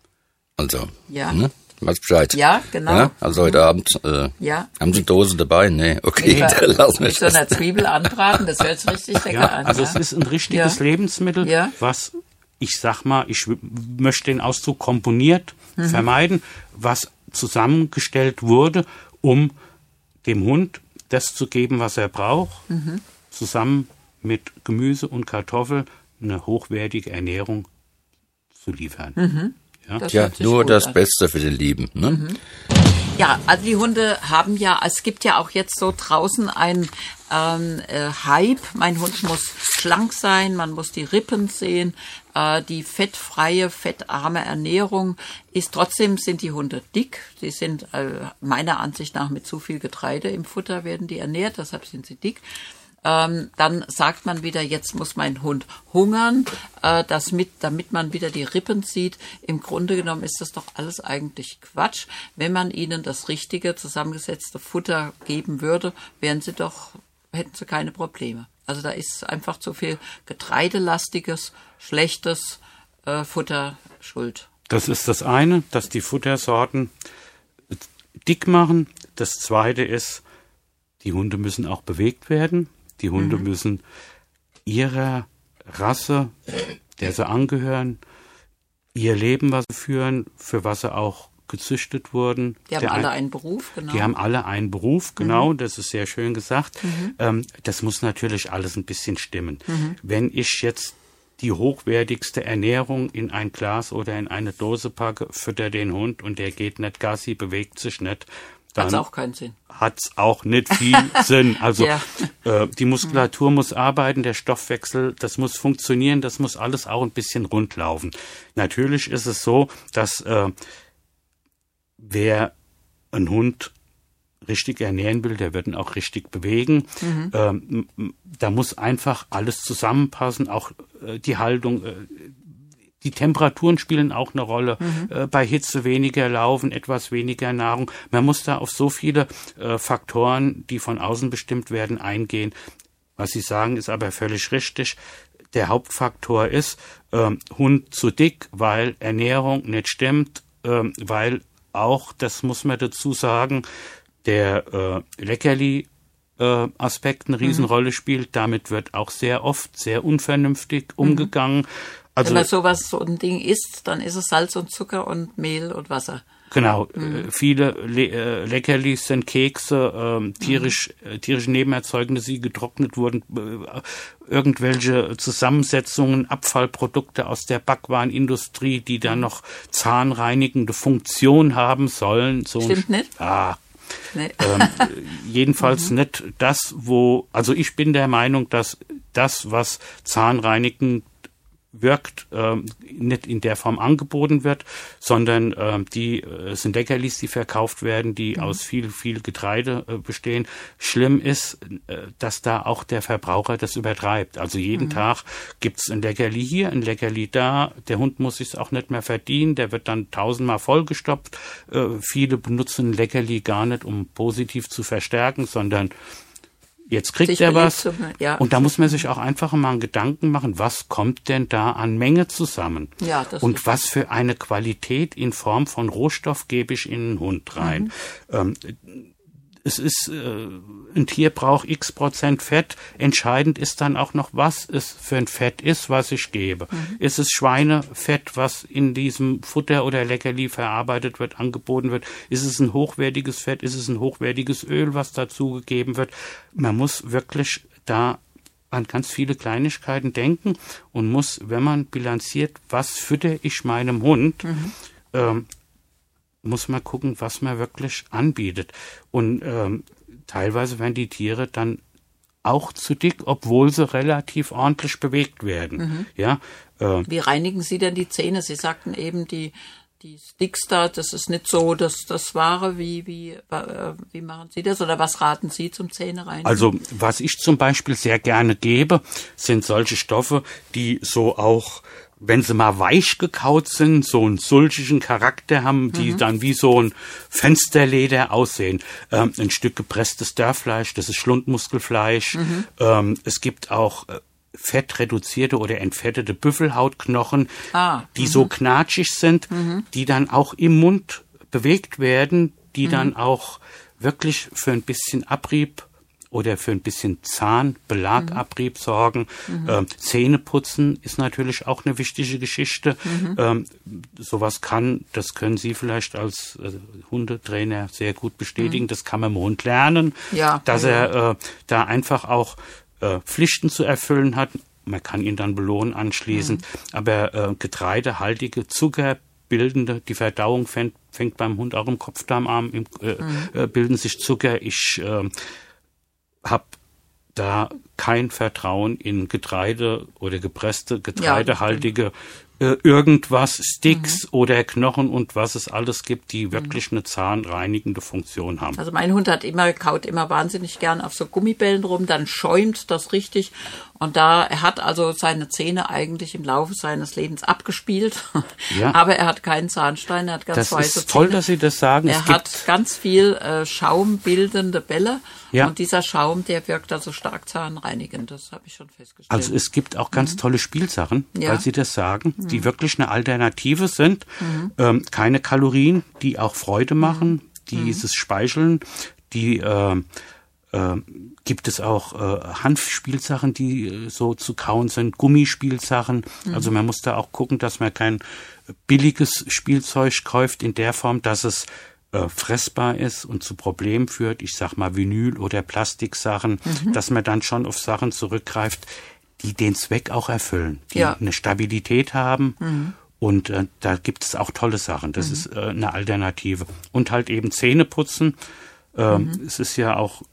S3: Also,
S1: ja.
S3: ne? Weiß Bescheid.
S1: Ja, genau.
S3: Ja, also heute mhm. Abend äh,
S1: ja.
S3: haben Sie Dose dabei? Nee, okay,
S1: ja,
S3: dann lassen wir
S1: mit so einer Zwiebel anbraten, das hört sich richtig lecker
S2: ja,
S1: an.
S2: Also
S1: ja.
S2: es ist ein richtiges ja. Lebensmittel,
S1: ja.
S2: was, ich sag mal, ich möchte den Ausdruck komponiert mhm. vermeiden, was zusammengestellt wurde, um dem Hund das zu geben, was er braucht, mhm. zusammen mit Gemüse und Kartoffel eine hochwertige Ernährung zu liefern.
S1: Mhm.
S2: Ja,
S3: ja nur das an. Beste für den Lieben. Ne?
S1: Mhm. Ja, also die Hunde haben ja, es gibt ja auch jetzt so draußen ein ähm, äh, Hype. Mein Hund muss schlank sein, man muss die Rippen sehen. Äh, die fettfreie, fettarme Ernährung ist, trotzdem sind die Hunde dick. Sie sind äh, meiner Ansicht nach mit zu viel Getreide im Futter werden die ernährt, deshalb sind sie dick. Ähm, dann sagt man wieder, jetzt muss mein Hund hungern, äh, das mit, damit man wieder die Rippen sieht. Im Grunde genommen ist das doch alles eigentlich Quatsch. Wenn man ihnen das richtige, zusammengesetzte Futter geben würde, wären sie doch, hätten sie keine Probleme. Also da ist einfach zu viel getreidelastiges, schlechtes äh, Futter schuld.
S2: Das ist das eine, dass die Futtersorten dick machen. Das zweite ist, die Hunde müssen auch bewegt werden. Die Hunde mhm. müssen ihrer Rasse, der sie angehören, ihr Leben, was sie führen, für was sie auch gezüchtet wurden.
S1: Die haben
S2: der
S1: alle
S2: ein,
S1: einen Beruf, genau.
S2: Die haben alle einen Beruf, genau,
S1: mhm.
S2: das ist sehr schön gesagt.
S1: Mhm.
S2: Ähm, das muss natürlich alles ein bisschen stimmen.
S1: Mhm.
S2: Wenn ich jetzt die hochwertigste Ernährung in ein Glas oder in eine Dose packe, fütter den Hund und der geht nicht Gassi, bewegt sich nicht, dann
S1: hat's auch keinen Sinn.
S2: Hat's auch nicht viel Sinn. Also
S1: ja.
S2: äh, die Muskulatur mhm. muss arbeiten, der Stoffwechsel, das muss funktionieren, das muss alles auch ein bisschen rund laufen. Natürlich ist es so, dass äh, wer einen Hund richtig ernähren will, der wird ihn auch richtig bewegen. Mhm. Ähm, da muss einfach alles zusammenpassen, auch äh, die Haltung, äh, die Temperaturen spielen auch eine Rolle. Mhm. Äh, bei Hitze weniger Laufen, etwas weniger Nahrung. Man muss da auf so viele äh, Faktoren, die von außen bestimmt werden, eingehen. Was Sie sagen, ist aber völlig richtig. Der Hauptfaktor ist, ähm, Hund zu dick, weil Ernährung nicht stimmt, ähm, weil auch, das muss man dazu sagen, der äh, Leckerli-Aspekt äh, eine Riesenrolle mhm. spielt. Damit wird auch sehr oft sehr unvernünftig mhm. umgegangen. Also,
S1: wenn man sowas, so ein Ding isst, dann ist es Salz und Zucker und Mehl und Wasser.
S2: Genau.
S1: Mhm.
S2: Äh, viele Le- äh, Leckerlis sind Kekse, äh, tierisch, mhm. äh, tierische Nebenerzeugnisse, die getrocknet wurden, äh, irgendwelche Zusammensetzungen, Abfallprodukte aus der Backwarenindustrie, die dann noch zahnreinigende Funktion haben sollen. So
S1: Stimmt
S2: ein,
S1: nicht?
S2: Ah,
S1: nee.
S2: ähm, jedenfalls mhm. nicht das, wo, also ich bin der Meinung, dass das, was zahnreinigend wirkt, ähm, nicht in der Form angeboten wird, sondern ähm, die äh, sind Leckerlis, die verkauft werden, die mhm. aus viel, viel Getreide äh, bestehen. Schlimm ist, äh, dass da auch der Verbraucher das übertreibt. Also jeden mhm. Tag gibt's ein Leckerli hier, ein Leckerli da. Der Hund muss sich's auch nicht mehr verdienen. Der wird dann tausendmal vollgestopft. Äh, viele benutzen Leckerli gar nicht, um positiv zu verstärken, sondern jetzt kriegt er was. Zu, ja. Und da muss man sich auch einfach mal einen Gedanken machen, was kommt denn da an Menge zusammen?
S1: Ja, das
S2: und
S1: ist
S2: was für eine Qualität in Form von Rohstoff gebe ich in den Hund rein? Mhm. Ähm, es ist, äh, ein Tier braucht x Prozent Fett. Entscheidend ist dann auch noch, was es für ein Fett ist, was ich gebe. Mhm. Ist es Schweinefett, was in diesem Futter oder Leckerli verarbeitet wird, angeboten wird? Ist es ein hochwertiges Fett? Ist es ein hochwertiges Öl, was dazugegeben wird? Man muss wirklich da an ganz viele Kleinigkeiten denken und muss, wenn man bilanziert, was fütter ich meinem Hund, mhm. ähm, muss man gucken, was man wirklich anbietet. Und ähm, teilweise werden die Tiere dann auch zu dick, obwohl sie relativ ordentlich bewegt werden. Mhm. Ja, äh,
S1: wie reinigen Sie denn die Zähne? Sie sagten eben, die, die Sticks da, das ist nicht so das, das Wahre. Wie, wie, äh, wie machen Sie das? Oder was raten Sie zum Zähnereinigen?
S2: Also, was ich zum Beispiel sehr gerne gebe, sind solche Stoffe, die so auch, wenn sie mal weich gekaut sind, so einen sulchigen Charakter haben, die mhm. dann wie so ein Fensterleder aussehen. Ähm, ein Stück gepresstes Dörrfleisch, das ist Schlundmuskelfleisch. Mhm. Ähm, es gibt auch äh, fettreduzierte oder entfettete Büffelhautknochen, ah, die mhm. so knatschig sind, mhm. die dann auch im Mund bewegt werden, die mhm. dann auch wirklich für ein bisschen Abrieb oder für ein bisschen Zahnbelagabrieb sorgen. Mhm. Ähm, Zähneputzen ist natürlich auch eine wichtige Geschichte. Mhm. Ähm, sowas kann, das können Sie vielleicht als äh, Hundetrainer sehr gut bestätigen, mhm. das kann man im Hund lernen,
S1: ja,
S2: dass
S1: ja.
S2: er äh, da einfach auch äh, Pflichten zu erfüllen hat. Man kann ihn dann belohnen anschließend, mhm. aber äh, getreidehaltige, zuckerbildende, die Verdauung fängt, fängt beim Hund auch im Kopfdarmarm, im, äh, mhm. äh, bilden sich Zucker. Ich äh, habe da kein Vertrauen in Getreide oder gepresste, getreidehaltige äh, irgendwas, Sticks mhm. oder Knochen und was es alles gibt, die wirklich mhm. eine zahnreinigende Funktion haben.
S1: Also mein Hund hat immer, kaut immer wahnsinnig gern auf so Gummibällen rum, dann schäumt das richtig. Und da, er hat also seine Zähne eigentlich im Laufe seines Lebens abgespielt. Ja. Aber er hat keinen Zahnstein, er hat ganz
S2: das
S1: weiße Zähne.
S2: Das ist toll, dass Sie das sagen.
S1: Er
S2: es
S1: hat ganz viel äh, schaumbildende Bälle. Ja. Und dieser Schaum, der wirkt also stark zahnreinigend. Das habe ich schon festgestellt.
S2: Also es gibt auch ganz mhm. tolle Spielsachen, ja. weil Sie das sagen, mhm. die wirklich eine Alternative sind. Mhm. Ähm, keine Kalorien, die auch Freude machen, mhm. dieses Speicheln, die äh, äh, gibt es auch äh, Hanfspielsachen, die äh, so zu kauen sind, Gummispielsachen. Mhm. Also man muss da auch gucken, dass man kein billiges Spielzeug kauft in der Form, dass es äh, fressbar ist und zu Problemen führt. Ich sag mal Vinyl- oder Plastiksachen, mhm. dass man dann schon auf Sachen zurückgreift, die den Zweck auch erfüllen, die ja. eine Stabilität haben. Mhm. Und äh, da gibt es auch tolle Sachen. Das mhm. ist äh, eine Alternative. Und halt eben Zähne putzen. Ähm, mhm. Es ist ja auch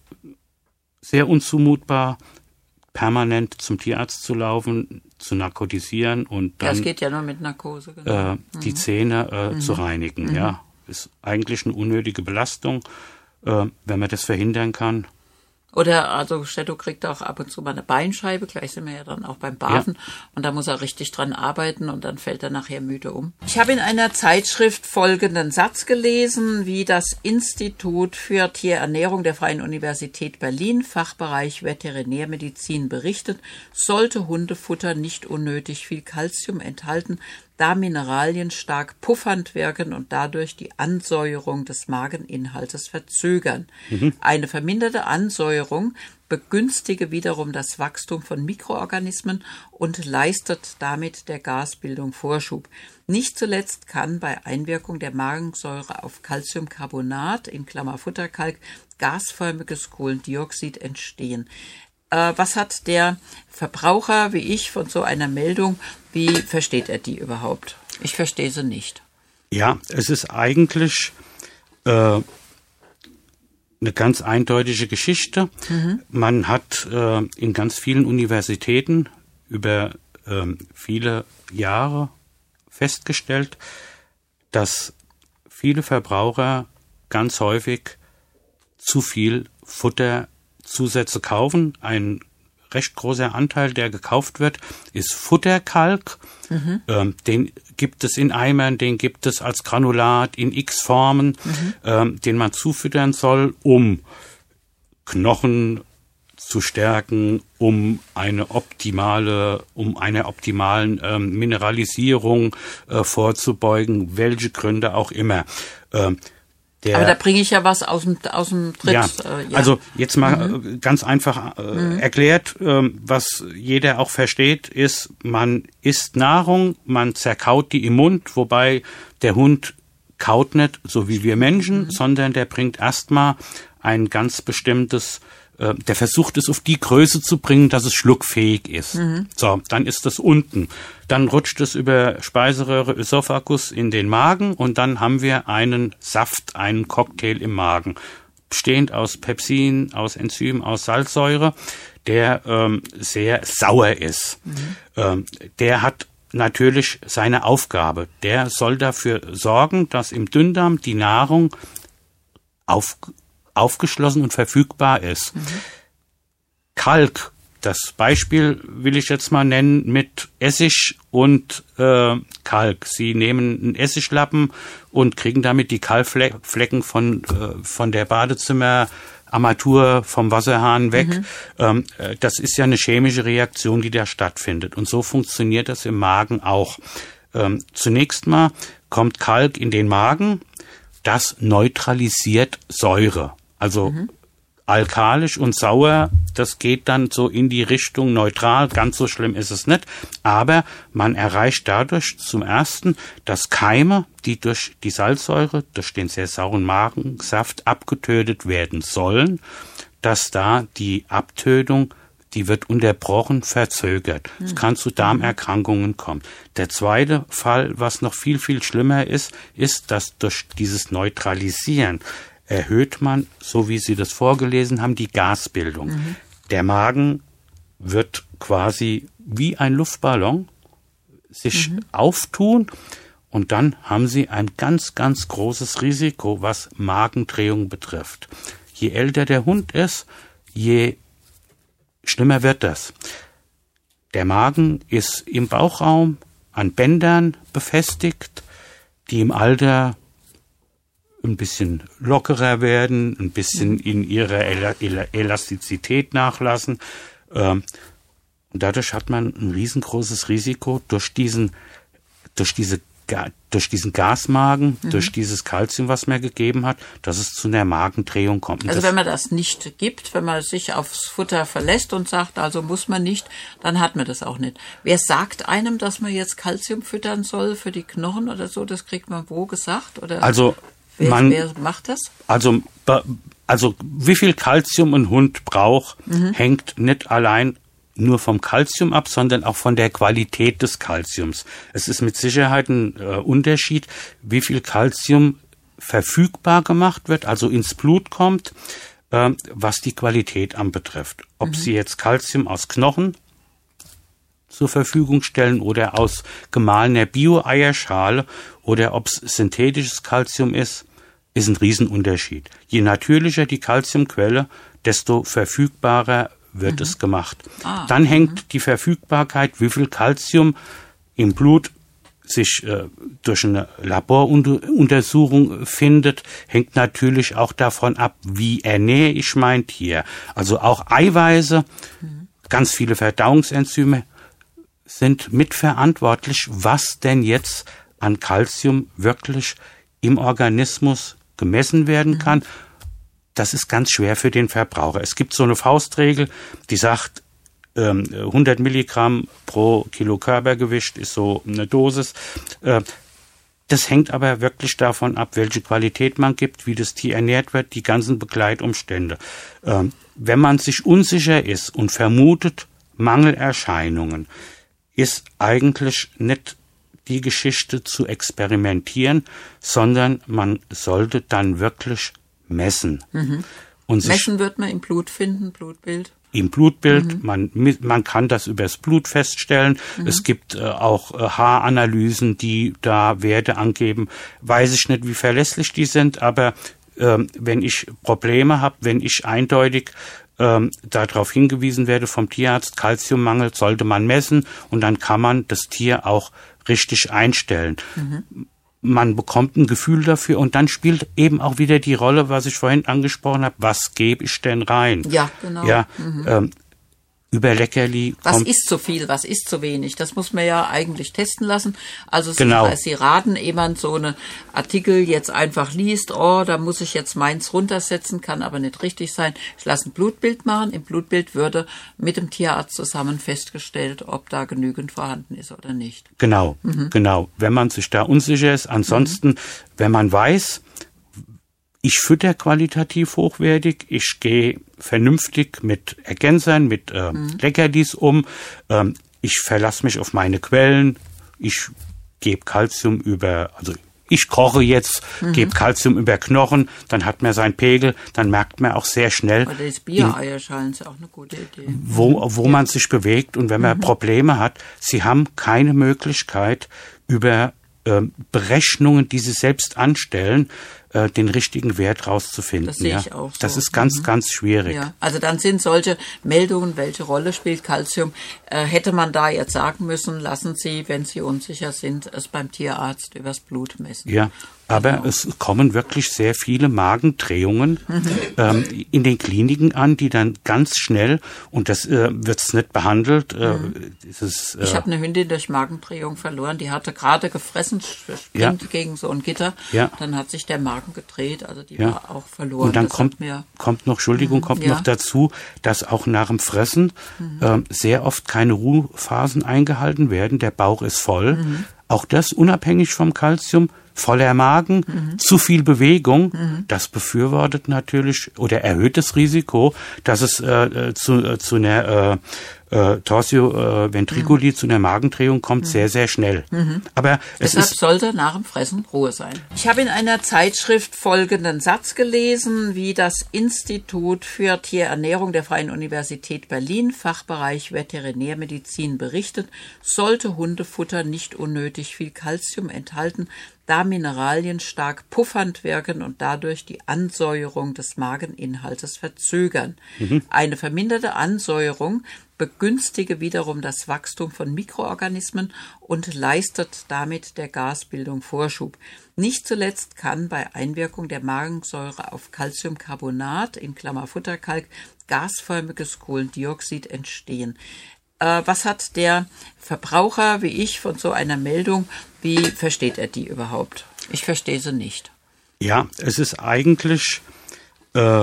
S2: sehr unzumutbar, permanent zum Tierarzt zu laufen, zu narkotisieren und dann
S1: ja, es geht ja nur mit Narkose, genau.
S2: äh, die mhm. Zähne äh, mhm. zu reinigen. Mhm. Ja, ist eigentlich eine unnötige Belastung, äh, wenn man das verhindern kann.
S1: Oder also Stetto kriegt auch ab und zu mal eine Beinscheibe, gleich sind wir ja dann auch beim Barfen ja. und da muss er richtig dran arbeiten und dann fällt er nachher müde um. Ich habe in einer Zeitschrift folgenden Satz gelesen, wie das Institut für Tierernährung der Freien Universität Berlin, Fachbereich Veterinärmedizin berichtet, sollte Hundefutter nicht unnötig viel Kalzium enthalten, da Mineralien stark puffernd wirken und dadurch die Ansäuerung des Mageninhaltes verzögern. Mhm. Eine verminderte Ansäuerung begünstige wiederum das Wachstum von Mikroorganismen und leistet damit der Gasbildung Vorschub. Nicht zuletzt kann bei Einwirkung der Magensäure auf Calciumcarbonat, in Klammer Futterkalk, gasförmiges Kohlendioxid entstehen. Äh, was hat der Verbraucher wie ich von so einer Meldung? Wie versteht er die überhaupt? Ich verstehe sie nicht.
S2: Ja, es ist eigentlich äh, eine ganz eindeutige Geschichte. Mhm. Man hat äh, in ganz vielen Universitäten über äh, viele Jahre festgestellt, dass viele Verbraucher ganz häufig zu viel Futterzusätze kaufen. Ein recht großer Anteil, der gekauft wird, ist Futterkalk. Mhm. Ähm, den gibt es in Eimern, den gibt es als Granulat in X-Formen, mhm. ähm, den man zufüttern soll, um Knochen zu stärken, um eine optimale, um einer optimalen ähm, Mineralisierung äh, vorzubeugen, welche Gründe auch immer. Ähm, Der,
S1: Aber da bringe ich ja was aus dem, aus dem Tritt.
S2: Ja,
S1: äh, ja.
S2: Also jetzt mal mhm. ganz einfach äh, mhm. erklärt, äh, was jeder auch versteht, ist, man isst Nahrung, man zerkaut die im Mund, wobei der Hund kaut nicht, so wie wir Menschen, mhm. sondern der bringt erstmal ein ganz bestimmtes, äh, der versucht es auf die Größe zu bringen, dass es schluckfähig ist. Mhm. So, dann ist das unten. Dann rutscht es über Speiseröhre, Ösophagus in den Magen und dann haben wir einen Saft, einen Cocktail im Magen, bestehend aus Pepsin, aus Enzym, aus Salzsäure, der ähm, sehr sauer ist. Mhm. Ähm, der hat natürlich seine Aufgabe. Der soll dafür sorgen, dass im Dünndarm die Nahrung auf, aufgeschlossen und verfügbar ist. Mhm. Kalk, das Beispiel will ich jetzt mal nennen mit Essig und äh, Kalk. Sie nehmen einen Essiglappen und kriegen damit die Kalkflecken von, äh, von der Badezimmerarmatur vom Wasserhahn weg. Mhm. Ähm, das ist ja eine chemische Reaktion, die da stattfindet. Und so funktioniert das im Magen auch. Ähm, zunächst mal kommt Kalk in den Magen. Das neutralisiert Säure. Also mhm. alkalisch und sauer, das geht dann so in die Richtung neutral, ganz so schlimm ist es nicht, aber man erreicht dadurch zum Ersten, dass Keime, die durch die Salzsäure, durch den sehr sauren Magensaft abgetötet werden sollen, dass da die Abtötung, die wird unterbrochen, verzögert. Es kann zu Darmerkrankungen kommen. Der zweite Fall, was noch viel, viel schlimmer ist, ist, dass durch dieses Neutralisieren erhöht man, so wie Sie das vorgelesen haben, die Gasbildung. Mhm. Der Magen wird quasi wie ein Luftballon sich mhm. auftun und dann haben Sie ein ganz, ganz großes Risiko, was Magendrehung betrifft. Je älter der Hund ist, je schlimmer wird das. Der Magen ist im Bauchraum an Bändern befestigt, die im Alter ein bisschen lockerer werden, ein bisschen in ihrer Elastizität nachlassen. Und dadurch hat man ein riesengroßes Risiko durch diesen, durch diese, durch diesen Gasmagen, mhm. durch dieses Kalzium, was man gegeben hat, dass es zu einer Magendrehung kommt.
S1: Also wenn man das nicht gibt, wenn man sich aufs Futter verlässt und sagt, also muss man nicht, dann hat man das auch nicht. Wer sagt einem, dass man jetzt Kalzium füttern soll für die Knochen oder so? Das kriegt man wo gesagt? Oder
S2: also
S1: wer,
S2: man,
S1: wer macht das?
S2: Also, also wie viel Kalzium ein Hund braucht, mhm. hängt nicht allein nur vom Kalzium ab, sondern auch von der Qualität des Kalziums. Es ist mit Sicherheit ein äh, Unterschied, wie viel Kalzium verfügbar gemacht wird, also ins Blut kommt, äh, was die Qualität anbetrifft. Ob mhm. Sie jetzt Kalzium aus Knochen zur Verfügung stellen oder aus gemahlener Bio-Eierschale oder ob es synthetisches Kalzium ist, ist ein Riesenunterschied. Je natürlicher die Kalziumquelle, desto verfügbarer wird mhm. es gemacht. Ah, Dann hängt mhm. die Verfügbarkeit, wie viel Kalzium im Blut sich äh, durch eine Laboruntersuchung findet, hängt natürlich auch davon ab, wie ernähre ich mein Tier. Also auch Eiweiße, mhm. ganz viele Verdauungsenzyme sind mitverantwortlich, was denn jetzt an Kalzium wirklich im Organismus gemessen werden kann. Mhm. Das ist ganz schwer für den Verbraucher. Es gibt so eine Faustregel, die sagt, ähm, hundert Milligramm pro Kilo Körpergewicht ist so eine Dosis. Äh, das hängt aber wirklich davon ab, welche Qualität man gibt, wie das Tier ernährt wird, die ganzen Begleitumstände. Ähm, wenn man sich unsicher ist und vermutet Mangelerscheinungen, ist eigentlich nicht die Geschichte zu experimentieren, sondern man sollte dann wirklich messen. Mhm. Und
S1: messen wird man im Blut finden, Blutbild?
S2: Im Blutbild, mhm. man, man kann das übers Blut feststellen. Mhm. Es gibt äh, auch äh, Haaranalysen, die da Werte angeben. Weiß ich nicht, wie verlässlich die sind, aber ähm, wenn ich Probleme habe, wenn ich eindeutig ähm, darauf hingewiesen werde vom Tierarzt, Kalziummangel, sollte man messen und dann kann man das Tier auch richtig einstellen. Mhm. Man bekommt ein Gefühl dafür und dann spielt eben auch wieder die Rolle, was ich vorhin angesprochen habe, was gebe ich denn rein?
S1: Ja, genau.
S2: Ja, mhm. ähm, über Leckerli.
S1: Was ist zu viel, was ist zu wenig? Das muss man ja eigentlich testen lassen. Also
S2: genau.
S1: Sie, Sie raten, ehe man so einen Artikel jetzt einfach liest, oh, da muss ich jetzt meins runtersetzen, kann aber nicht richtig sein. Ich lasse ein Blutbild machen. Im Blutbild würde mit dem Tierarzt zusammen festgestellt, ob da genügend vorhanden ist oder nicht.
S2: Genau, mhm. genau. Wenn man sich da unsicher ist. Ansonsten, mhm. wenn man weiß, ich fütter qualitativ hochwertig, ich gehe vernünftig mit Ergänzern, mit äh, mhm. Leckerlis um, ähm, ich verlasse mich auf meine Quellen, ich gebe Kalzium über, also ich koche jetzt, mhm. gebe Kalzium über Knochen, dann hat man seinen Pegel, dann merkt man auch sehr schnell,
S1: oder das Bio-Eierschalen ist auch eine gute Idee.
S2: Wo, wo ja. man sich bewegt und wenn man mhm. Probleme hat, Sie haben keine Möglichkeit über äh, Berechnungen, die Sie selbst anstellen, den richtigen Wert rauszufinden.
S1: Das sehe
S2: ja.
S1: ich auch so.
S2: Das ist ganz, mhm. ganz schwierig.
S1: Ja. Also dann sind solche Meldungen, welche Rolle spielt Kalzium, äh, hätte man da jetzt sagen müssen, lassen Sie, wenn Sie unsicher sind, es beim Tierarzt übers Blut messen.
S2: Ja, aber genau. es kommen wirklich sehr viele Magendrehungen mhm. ähm, in den Kliniken an, die dann ganz schnell, und das äh, wird nicht behandelt. Äh, mhm. dieses, äh,
S1: ich habe eine Hündin durch Magendrehung verloren, die hatte gerade gefressen, springt ja. gegen so ein Gitter,
S2: ja.
S1: dann hat sich der Magen gedreht, also die
S2: ja.
S1: war auch verloren.
S2: Und dann kommt, kommt noch, Entschuldigung, mhm. kommt ja. noch dazu, dass auch nach dem Fressen mhm. äh, sehr oft keine Ruhephasen eingehalten werden. Der Bauch ist voll. Mhm. Auch das unabhängig vom Kalzium. Voller Magen, mhm. zu viel Bewegung, mhm. das befürwortet natürlich oder erhöht das Risiko, dass es äh, zu, äh, zu einer äh, Torsio äh, ventriculi mhm. zu einer Magendrehung kommt, mhm. sehr, sehr schnell.
S1: Mhm.
S2: Aber es
S1: Deshalb
S2: ist
S1: sollte nach dem Fressen Ruhe sein. Ich habe in einer Zeitschrift folgenden Satz gelesen, wie das Institut für Tierernährung der Freien Universität Berlin, Fachbereich Veterinärmedizin, berichtet, sollte Hundefutter nicht unnötig viel Kalzium enthalten, da Mineralien stark puffernd wirken und dadurch die Ansäuerung des Mageninhaltes verzögern. Mhm. Eine verminderte Ansäuerung begünstige wiederum das Wachstum von Mikroorganismen und leistet damit der Gasbildung Vorschub. Nicht zuletzt kann bei Einwirkung der Magensäure auf Calciumcarbonat in Klammer Futterkalk gasförmiges Kohlendioxid entstehen. Äh, was hat der Verbraucher wie ich von so einer Meldung? Wie versteht er die überhaupt? Ich verstehe sie nicht.
S2: Ja, es ist eigentlich äh,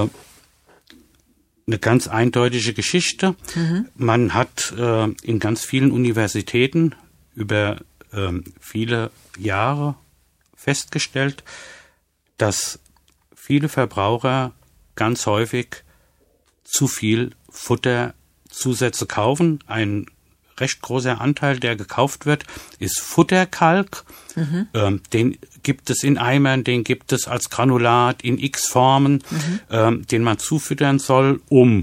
S2: eine ganz eindeutige Geschichte. Mhm. Man hat äh, in ganz vielen Universitäten über äh, viele Jahre festgestellt, dass viele Verbraucher ganz häufig zu viel Futterzusätze kaufen. Ein recht großer Anteil, der gekauft wird, ist Futterkalk. Mhm. Ähm, den gibt es in Eimern, den gibt es als Granulat in X-Formen, mhm. ähm, den man zufüttern soll, um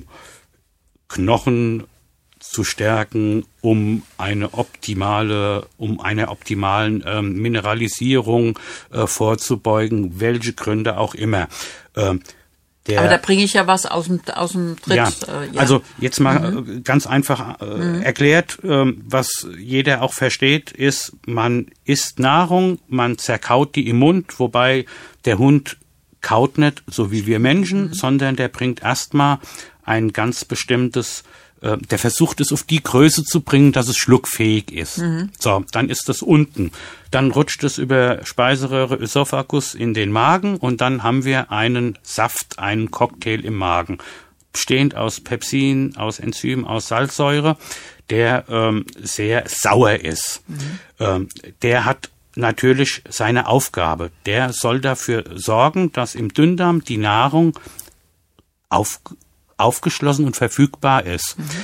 S2: Knochen zu stärken, um eine optimale, um einer optimalen ähm, Mineralisierung äh, vorzubeugen, welche Gründe auch immer. Ähm, Der,
S1: Aber da bringe ich ja was aus dem, aus dem Tritt.
S2: Ja,
S1: äh, ja.
S2: Also jetzt mal mhm. ganz einfach äh, mhm. erklärt, äh, was jeder auch versteht, ist, man isst Nahrung, man zerkaut die im Mund, wobei der Hund kaut nicht, so wie wir Menschen, mhm. sondern der bringt erstmal ein ganz bestimmtes, äh, der versucht es auf die Größe zu bringen, dass es schluckfähig ist. Mhm. So, dann ist das unten. Dann rutscht es über Speiseröhre, Ösophagus in den Magen und dann haben wir einen Saft, einen Cocktail im Magen, bestehend aus Pepsin, aus Enzym, aus Salzsäure, der ähm, sehr sauer ist. Mhm. Ähm, der hat natürlich seine Aufgabe. Der soll dafür sorgen, dass im Dünndarm die Nahrung auf, aufgeschlossen und verfügbar ist. Mhm.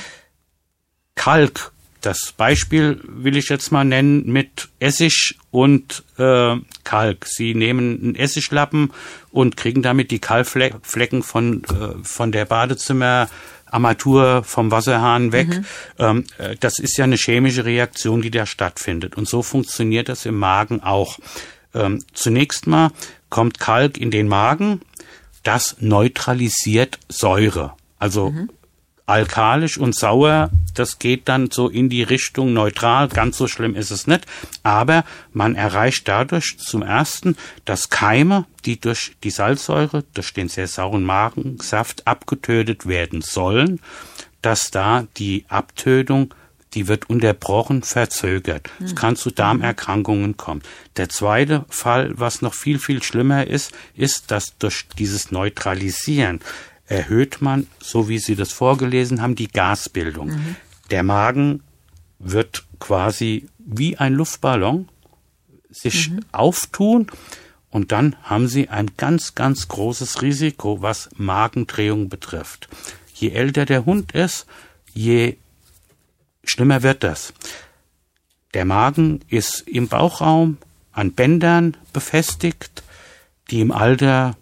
S2: Kalk, das Beispiel will ich jetzt mal nennen mit Essig und äh, Kalk. Sie nehmen einen Essiglappen und kriegen damit die Kalkflecken von, äh, von der Badezimmerarmatur vom Wasserhahn weg. Mhm. Ähm, das ist ja eine chemische Reaktion, die da stattfindet. Und so funktioniert das im Magen auch. Ähm, zunächst mal kommt Kalk in den Magen. Das neutralisiert Säure. Also mhm. alkalisch und sauer, das geht dann so in die Richtung neutral, ganz so schlimm ist es nicht, aber man erreicht dadurch zum Ersten, dass Keime, die durch die Salzsäure, durch den sehr sauren Magensaft abgetötet werden sollen, dass da die Abtötung, die wird unterbrochen, verzögert. Mhm. Es kann zu Darmerkrankungen kommen. Der zweite Fall, was noch viel, viel schlimmer ist, ist, dass durch dieses Neutralisieren erhöht man, so wie Sie das vorgelesen haben, die Gasbildung. Mhm. Der Magen wird quasi wie ein Luftballon sich mhm. auftun und dann haben Sie ein ganz, ganz großes Risiko, was Magendrehung betrifft. Je älter der Hund ist, je schlimmer wird das. Der Magen ist im Bauchraum an Bändern befestigt, die im Alter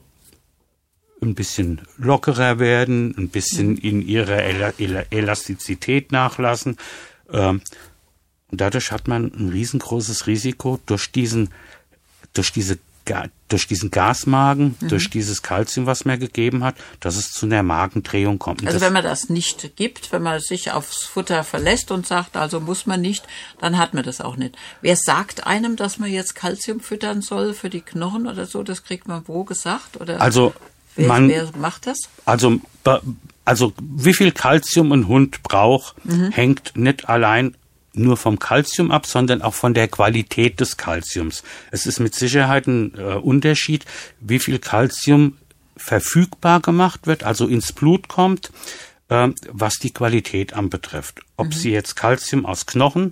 S2: ein bisschen lockerer werden, ein bisschen in ihrer Elastizität nachlassen. Und dadurch hat man ein riesengroßes Risiko durch diesen, durch diese, durch diesen Gasmagen, mhm. durch dieses Kalzium, was man gegeben hat, dass es zu einer Magendrehung kommt. Und
S1: also wenn man das nicht gibt, wenn man sich aufs Futter verlässt und sagt, also muss man nicht, dann hat man das auch nicht. Wer sagt einem, dass man jetzt Kalzium füttern soll für die Knochen oder so? Das kriegt man wo gesagt? Oder?
S2: Also
S1: Wer,
S2: Man,
S1: wer macht das?
S2: Also, also wie viel Kalzium ein Hund braucht, mhm. hängt nicht allein nur vom Kalzium ab, sondern auch von der Qualität des Kalziums. Es ist mit Sicherheit ein äh, Unterschied, wie viel Kalzium verfügbar gemacht wird, also ins Blut kommt, äh, was die Qualität anbetrifft. Ob mhm. Sie jetzt Kalzium aus Knochen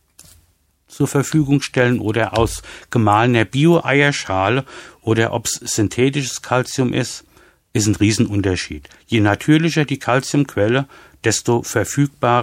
S2: zur Verfügung stellen oder aus gemahlener Bio-Eierschale oder ob es synthetisches Kalzium ist, ist ein Riesenunterschied. Je natürlicher die Kalziumquelle, desto verfügbarer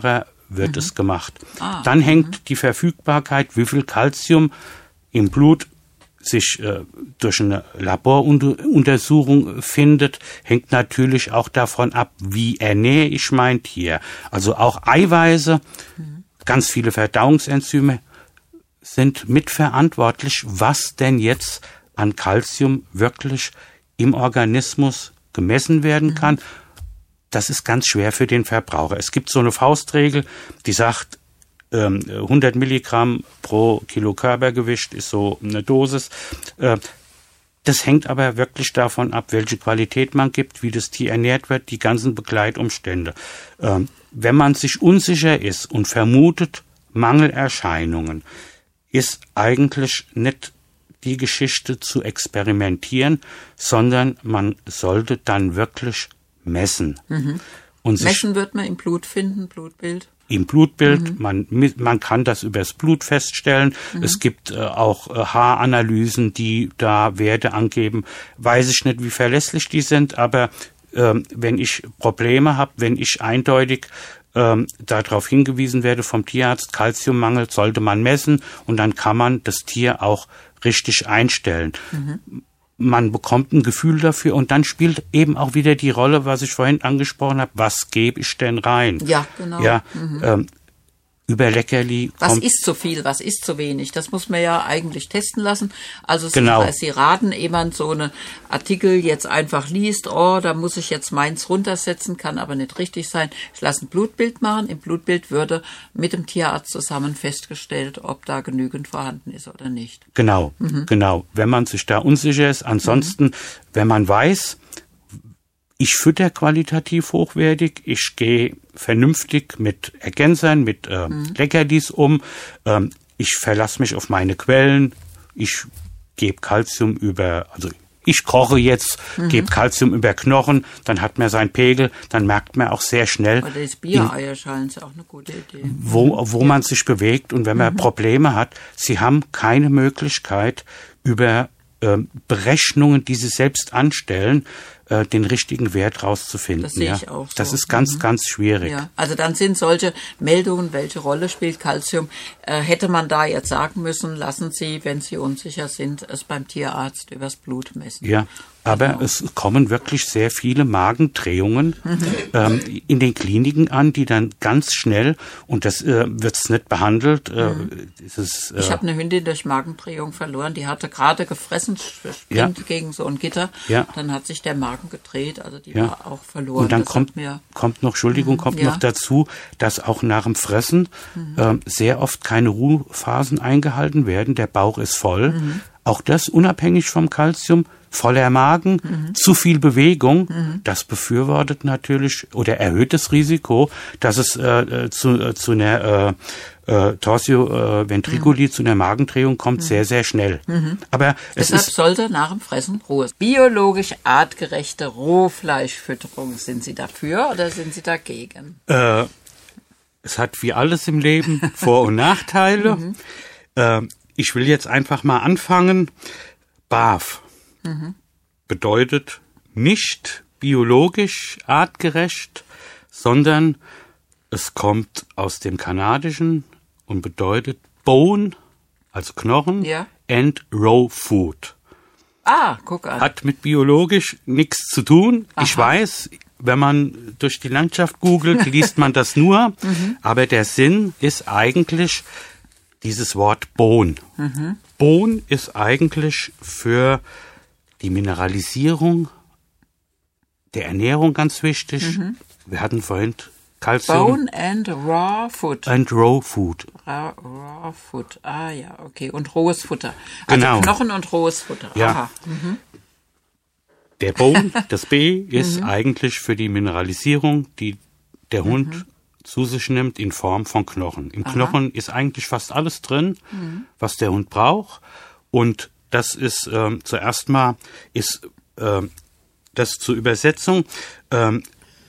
S2: wird
S1: mhm.
S2: es gemacht.
S1: Ah,
S2: Dann hängt
S1: mhm.
S2: die Verfügbarkeit, wie viel Calcium im Blut sich äh, durch eine Laboruntersuchung findet, hängt natürlich auch davon ab, wie ernähre ich mein Tier. Also auch Eiweiße, mhm. ganz viele Verdauungsenzyme sind mitverantwortlich, was denn jetzt an Calcium wirklich im Organismus gemessen werden kann. Mhm. Das ist ganz schwer für den Verbraucher. Es gibt so eine Faustregel, die sagt, ähm, hundert Milligramm pro Kilo Körpergewicht ist so eine Dosis. Äh, das hängt aber wirklich davon ab, welche Qualität man gibt, wie das Tier ernährt wird, die ganzen Begleitumstände. Ähm, wenn man sich unsicher ist und vermutet Mangelerscheinungen, ist eigentlich nicht die Geschichte zu experimentieren, sondern man sollte dann wirklich messen.
S1: Mhm.
S2: Und
S1: messen wird man im Blut finden, Blutbild?
S2: Im Blutbild, mhm. man, man kann das übers Blut feststellen. Mhm. Es gibt äh, auch äh, Haaranalysen, die da Werte angeben. Weiß ich nicht, wie verlässlich die sind, aber ähm, wenn ich Probleme habe, wenn ich eindeutig ähm, darauf hingewiesen werde vom Tierarzt, Calciummangel, sollte man messen und dann kann man das Tier auch richtig einstellen. Mhm. Man bekommt ein Gefühl dafür und dann spielt eben auch wieder die Rolle, was ich vorhin angesprochen habe, was gebe ich denn rein?
S1: Ja, genau.
S2: Ja, mhm. ähm, über Leckerli
S1: Was
S2: kommt,
S1: ist zu viel, was ist zu wenig? Das muss man ja eigentlich testen lassen. Also
S2: genau.
S1: Sie, Sie raten, ehe man so einen Artikel jetzt einfach liest, oh, da muss ich jetzt meins runtersetzen, kann aber nicht richtig sein. Ich lasse ein Blutbild machen. Im Blutbild würde mit dem Tierarzt zusammen festgestellt, ob da genügend vorhanden ist oder nicht.
S2: Genau, mhm. genau. Wenn man sich da unsicher ist, ansonsten, mhm. wenn man weiß, ich fütter qualitativ hochwertig, ich gehe vernünftig mit Ergänzern, mit äh, mhm. Leckerlis um, ähm, ich verlasse mich auf meine Quellen, ich gebe Calcium über, also ich koche jetzt, mhm. gebe Calcium über Knochen, dann hat man seinen Pegel, dann merkt man auch sehr schnell,
S1: oder das Biereierschalen ist auch eine gute Idee.
S2: Wo, wo ja. man sich bewegt und wenn man mhm. Probleme hat, sie haben keine Möglichkeit über äh, Berechnungen, die sie selbst anstellen, den richtigen Wert rauszufinden.
S1: Das sehe
S2: ja.
S1: ich auch so.
S2: Das ist ganz, mhm. ganz schwierig.
S1: Ja. Also dann sind solche Meldungen, welche Rolle spielt Calcium, äh, hätte man da jetzt sagen müssen, lassen Sie, wenn Sie unsicher sind, es beim Tierarzt übers Blut messen.
S2: Ja, aber genau. es kommen wirklich sehr viele Magendrehungen mhm. ähm, in den Kliniken an, die dann ganz schnell, und das äh, wird nicht behandelt. Äh,
S1: mhm.
S2: ist, äh,
S1: ich habe eine Hündin durch Magendrehung verloren, die hatte gerade gefressen, springt ja. gegen so ein Gitter,
S2: ja.
S1: dann hat sich der Magen gedreht, also die
S2: ja.
S1: war auch verloren.
S2: Und dann
S1: das
S2: kommt,
S1: mir,
S2: kommt noch, Entschuldigung, mhm. kommt ja. noch dazu, dass auch nach dem Fressen mhm. äh, sehr oft keine Ruhephasen eingehalten werden, der Bauch ist voll. Mhm. Auch das unabhängig vom Calcium, voller Magen, mhm. zu viel Bewegung, mhm. das befürwortet natürlich oder erhöht das Risiko, dass es äh, zu, äh, zu einer äh, äh, Torsio äh, ventriculi, mhm. zu einer Magendrehung kommt, mhm. sehr, sehr schnell. Mhm. Aber es
S1: Deshalb
S2: ist,
S1: sollte nach dem Fressen Ruhe. Biologisch artgerechte Rohfleischfütterung, sind Sie dafür oder sind Sie dagegen?
S2: Äh, es hat wie alles im Leben Vor- und Nachteile. Mhm. Äh, ich will jetzt einfach mal anfangen. B A F mhm. bedeutet nicht biologisch artgerecht, sondern es kommt aus dem Kanadischen und bedeutet Bone, also Knochen,
S1: ja.
S2: and Raw Food.
S1: Ah, guck an.
S2: Hat mit biologisch nichts zu tun. Aha. Ich weiß, wenn man durch die Landschaft googelt, liest man das nur, mhm. aber der Sinn ist eigentlich dieses Wort Bone. Mhm. Bone ist eigentlich für die Mineralisierung der Ernährung ganz wichtig. Mhm. Wir hatten vorhin Calcium.
S1: Bone and raw food.
S2: And raw food.
S1: Raw, raw food. Ah ja, okay. Und rohes Futter. Also
S2: genau.
S1: Knochen und rohes Futter.
S2: Ja.
S1: Aha. Mhm.
S2: Der Bone, das B, ist mhm. eigentlich für die Mineralisierung, die der Hund mhm. zu sich nimmt in Form von Knochen. Im Aha. Knochen ist eigentlich fast alles drin, mhm. was der Hund braucht. Und das ist ähm, zuerst mal, ist ähm, das zur Übersetzung. Ähm,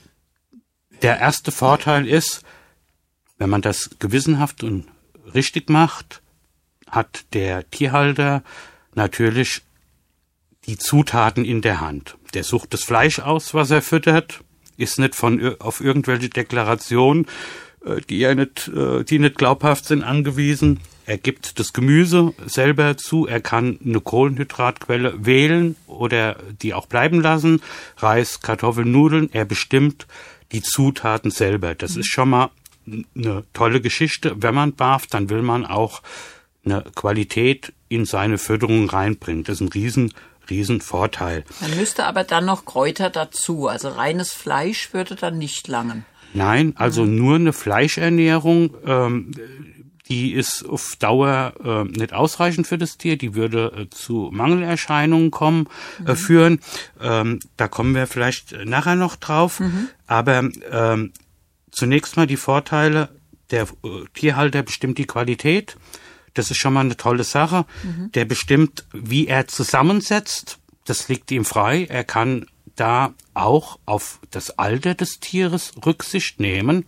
S2: der erste Vorteil ist, wenn man das gewissenhaft und richtig macht, hat der Tierhalter natürlich die Zutaten in der Hand. Der sucht das Fleisch aus, was er füttert, ist nicht von auf irgendwelche Deklarationen äh, die er nicht, äh, die nicht glaubhaft sind, angewiesen. Er gibt das Gemüse selber zu. Er kann eine Kohlenhydratquelle wählen oder die auch bleiben lassen. Reis, Kartoffeln, Nudeln. Er bestimmt die Zutaten selber. Das ist schon mal eine tolle Geschichte. Wenn man barft, dann will man auch eine Qualität in seine Fütterung reinbringen. Das ist ein riesen, riesen Vorteil.
S1: Man müsste aber dann noch Kräuter dazu. Also reines Fleisch würde dann nicht langen.
S2: Nein, also mhm. nur eine Fleischernährung, ähm, die ist auf Dauer äh, nicht ausreichend für das Tier. Die würde äh, zu Mangelerscheinungen kommen, mhm. äh, führen. Ähm, da kommen wir vielleicht nachher noch drauf. Mhm. Aber ähm, zunächst mal die Vorteile. Der äh, Tierhalter bestimmt die Qualität. Das ist schon mal eine tolle Sache. Mhm. Der bestimmt, wie er zusammensetzt. Das liegt ihm frei. Er kann da auch auf das Alter des Tieres Rücksicht nehmen.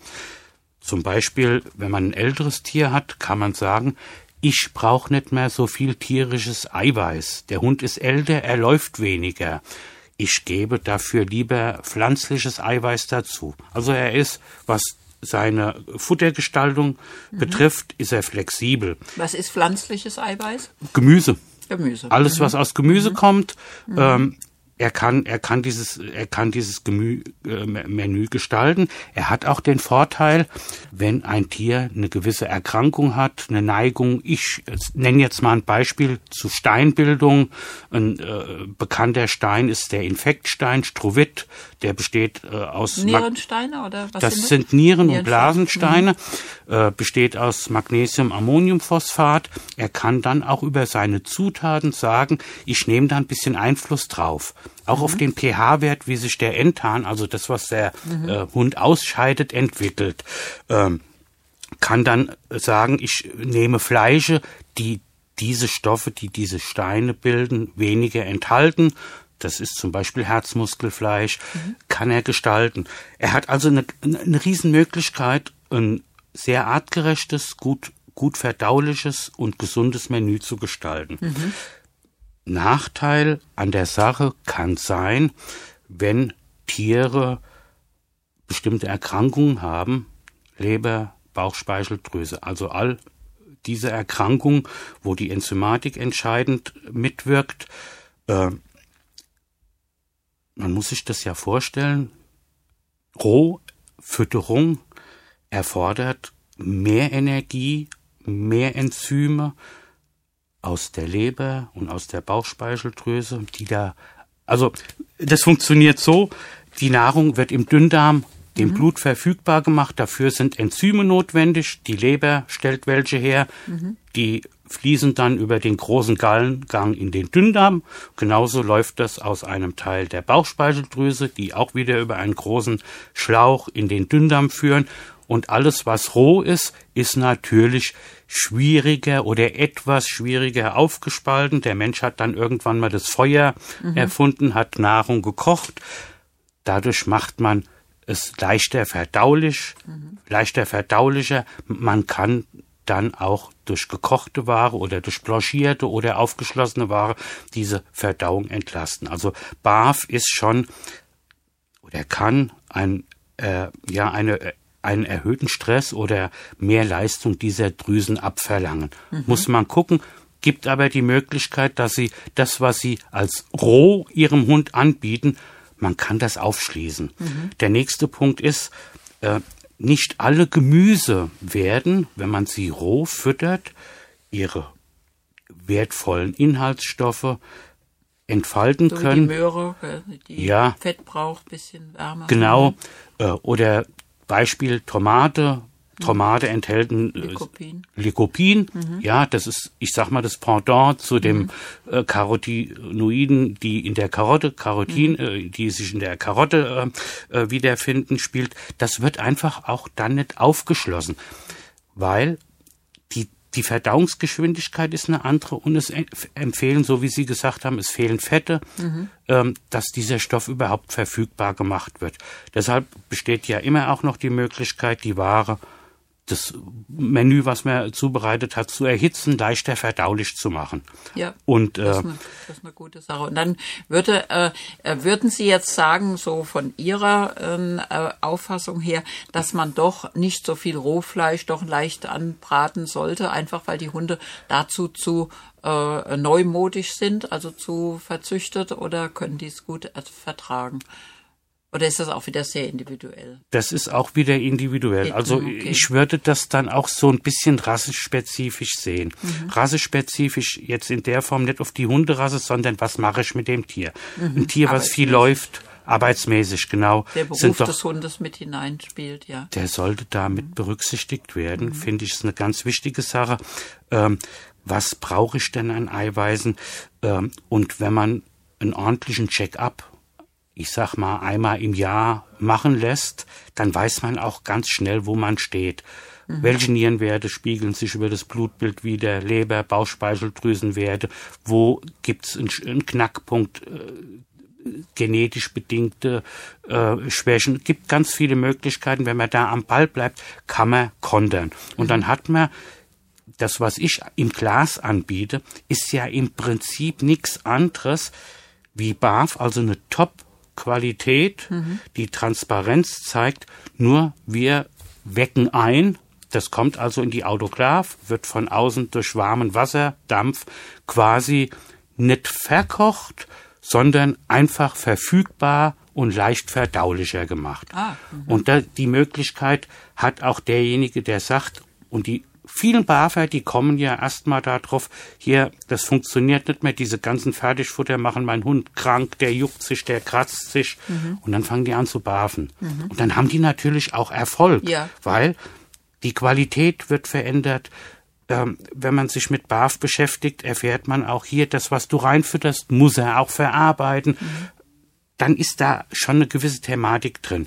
S2: Zum Beispiel, wenn man ein älteres Tier hat, kann man sagen, ich brauche nicht mehr so viel tierisches Eiweiß. Der Hund ist älter, er läuft weniger. Ich gebe dafür lieber pflanzliches Eiweiß dazu. Also er ist, was seine Futtergestaltung mhm. betrifft, ist er flexibel.
S1: Was ist pflanzliches Eiweiß?
S2: Gemüse.
S1: Gemüse.
S2: Alles,
S1: mhm.
S2: was aus Gemüse mhm. kommt.
S1: Mhm.
S2: Ähm, Er kann, er kann dieses, er kann dieses Gemü, äh, Menü gestalten. Er hat auch den Vorteil, wenn ein Tier eine gewisse Erkrankung hat, eine Neigung. Ich nenne jetzt mal ein Beispiel zu Steinbildung. Ein äh, bekannter Stein ist der Infektstein, Struvit. Der besteht äh, aus
S1: Nierensteine oder was?
S2: Das
S1: sind,
S2: sind Nieren- und Blasensteine. Mhm. Äh, besteht aus Magnesium-Ammoniumphosphat. Er kann dann auch über seine Zutaten sagen, ich nehme da ein bisschen Einfluss drauf. Auch mhm. auf den pH-Wert, wie sich der Endharn, also das, was der mhm. äh, Hund ausscheidet, entwickelt. Ähm, kann dann sagen, ich nehme Fleische, die diese Stoffe, die diese Steine bilden, weniger enthalten. Das ist zum Beispiel Herzmuskelfleisch, mhm. kann er gestalten. Er hat also eine, eine Riesenmöglichkeit, ein sehr artgerechtes, gut, gut verdauliches und gesundes Menü zu gestalten. Mhm. Nachteil an der Sache kann sein, wenn Tiere bestimmte Erkrankungen haben, Leber, Bauchspeicheldrüse, also all diese Erkrankungen, wo die Enzymatik entscheidend mitwirkt. Äh, man muss sich das ja vorstellen, Rohfütterung erfordert mehr Energie, mehr Enzyme aus der Leber und aus der Bauchspeicheldrüse, die da, also das funktioniert so, die Nahrung wird im Dünndarm dem mhm. Blut verfügbar gemacht, dafür sind Enzyme notwendig, die Leber stellt welche her, mhm. die fließen dann über den großen Gallengang in den Dünndarm. Genauso läuft das aus einem Teil der Bauchspeicheldrüse, die auch wieder über einen großen Schlauch in den Dünndarm führen. Und alles, was roh ist, ist natürlich schwieriger oder etwas schwieriger aufgespalten. Der Mensch hat dann irgendwann mal das Feuer mhm. erfunden, hat Nahrung gekocht. Dadurch macht man es leichter verdaulich, mhm. leichter verdaulicher. Man kann dann auch durch gekochte Ware oder durch blanchierte oder aufgeschlossene Ware diese Verdauung entlasten. Also Barf ist schon oder kann ein, äh, ja, eine, einen erhöhten Stress oder mehr Leistung dieser Drüsen abverlangen. Mhm. Muss man gucken, gibt aber die Möglichkeit, dass sie das, was sie als roh ihrem Hund anbieten, man kann das aufschließen. Mhm. Der nächste Punkt ist, äh, nicht alle Gemüse werden, wenn man sie roh füttert, ihre wertvollen Inhaltsstoffe entfalten so können.
S1: Die Möhre, die
S2: ja,
S1: Fett braucht, bisschen wärmer.
S2: Genau. Äh, oder Beispiel Tomate. Tomate enthält ein
S1: Lycopin.
S2: Lycopin. Mhm. Ja, das ist, ich sag mal, das Pendant zu dem mhm. äh, Carotinoiden, die in der Karotte, Carotin, mhm. äh, die sich in der Karotte äh, wiederfinden, spielt. Das wird einfach auch dann nicht aufgeschlossen, weil die, die Verdauungsgeschwindigkeit ist eine andere und es empfehlen, so wie Sie gesagt haben, es fehlen Fette, mhm. ähm, dass dieser Stoff überhaupt verfügbar gemacht wird. Deshalb besteht ja immer auch noch die Möglichkeit, die Ware das Menü, was man zubereitet hat, zu erhitzen, leichter verdaulich zu machen.
S1: Ja,
S2: und, äh,
S1: das, ist eine, das ist eine gute Sache. Und dann würde, äh, würden Sie jetzt sagen, so von Ihrer äh, Auffassung her, dass man doch nicht so viel Rohfleisch doch leicht anbraten sollte, einfach weil die Hunde dazu zu äh, neumodisch sind, also zu verzüchtet, oder können die es gut vertragen? Oder ist das auch wieder sehr individuell?
S2: Das ist auch wieder individuell. Also okay. Ich würde das dann auch so ein bisschen rassespezifisch sehen. Mhm. Rassespezifisch jetzt in der Form nicht auf die Hunderasse, sondern was mache ich mit dem Tier? Mhm. Ein Tier, was viel läuft, arbeitsmäßig, genau.
S1: Der Beruf doch, des Hundes mit hineinspielt, ja.
S2: Der sollte damit mhm. berücksichtigt werden, mhm. finde ich, ist eine ganz wichtige Sache. Ähm, was brauche ich denn an Eiweißen? Ähm, und wenn man einen ordentlichen Check-up, ich sag mal, einmal im Jahr machen lässt, dann weiß man auch ganz schnell, wo man steht. Mhm. Welche Nierenwerte spiegeln sich über das Blutbild wider, Leber, Bauchspeicheldrüsenwerte, wo gibt's einen, einen Knackpunkt, äh, genetisch bedingte äh, Schwächen. Es gibt ganz viele Möglichkeiten. Wenn man da am Ball bleibt, kann man kontern. Und mhm. dann hat man das, was ich im Glas anbiete, ist ja im Prinzip nichts anderes wie B A F, also eine Top Qualität, mhm. die Transparenz zeigt, nur wir wecken ein, das kommt also in die Autoklav, wird von außen durch warmen Wasser, Dampf quasi nicht verkocht, sondern einfach verfügbar und leicht verdaulicher gemacht. Ah, und da, die Möglichkeit hat auch derjenige, der sagt, und die vielen B A F er, die kommen ja erstmal darauf, hier, das funktioniert nicht mehr, diese ganzen Fertigfutter machen meinen Hund krank, der juckt sich, der kratzt sich, mhm. und dann fangen die an zu barfen. Mhm. Und dann haben die natürlich auch Erfolg, ja. weil die Qualität wird verändert. Ähm, wenn man sich mit B A F beschäftigt, erfährt man auch hier, das, was du reinfütterst, muss er auch verarbeiten. Mhm. Dann ist da schon eine gewisse Thematik drin.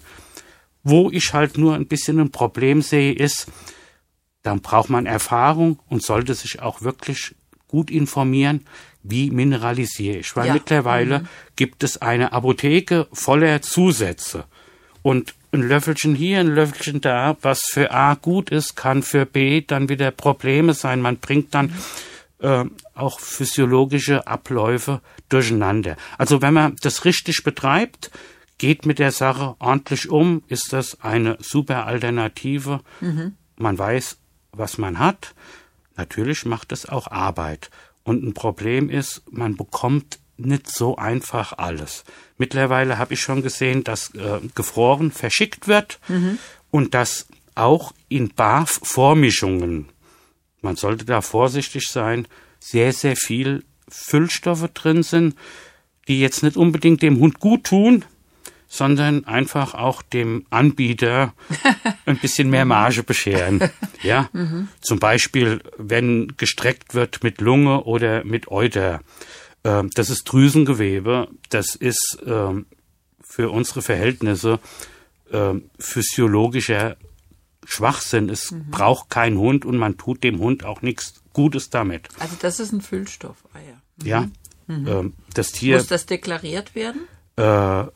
S2: Wo ich halt nur ein bisschen ein Problem sehe, ist, dann braucht man Erfahrung und sollte sich auch wirklich gut informieren, wie mineralisiere ich. Weil ja. mittlerweile mhm. gibt es eine Apotheke voller Zusätze. Und ein Löffelchen hier, ein Löffelchen da, was für A gut ist, kann für B dann wieder Probleme sein. Man bringt dann mhm. äh, auch physiologische Abläufe durcheinander. Also wenn man das richtig betreibt, geht mit der Sache ordentlich um, ist das eine super Alternative. Mhm. Man weiß, was man hat. Natürlich macht es auch Arbeit. Und ein Problem ist, man bekommt nicht so einfach alles. Mittlerweile habe ich schon gesehen, dass äh, gefroren verschickt wird mhm. und dass auch in B A F-Vormischungen, man sollte da vorsichtig sein, sehr, sehr viel Füllstoffe drin sind, die jetzt nicht unbedingt dem Hund gut tun, sondern einfach auch dem Anbieter ein bisschen mehr Marge bescheren. Ja, mhm. Zum Beispiel, wenn gestreckt wird mit Lunge oder mit Euter. Äh, das ist Drüsengewebe. Das ist äh, für unsere Verhältnisse äh, physiologischer Schwachsinn. Es mhm. braucht kein Hund und man tut dem Hund auch nichts Gutes damit.
S1: Also das ist ein Füllstoff. Ah, ja. Mhm.
S2: Ja. Mhm. Äh, das Tier.
S1: Muss das deklariert werden?
S2: Äh,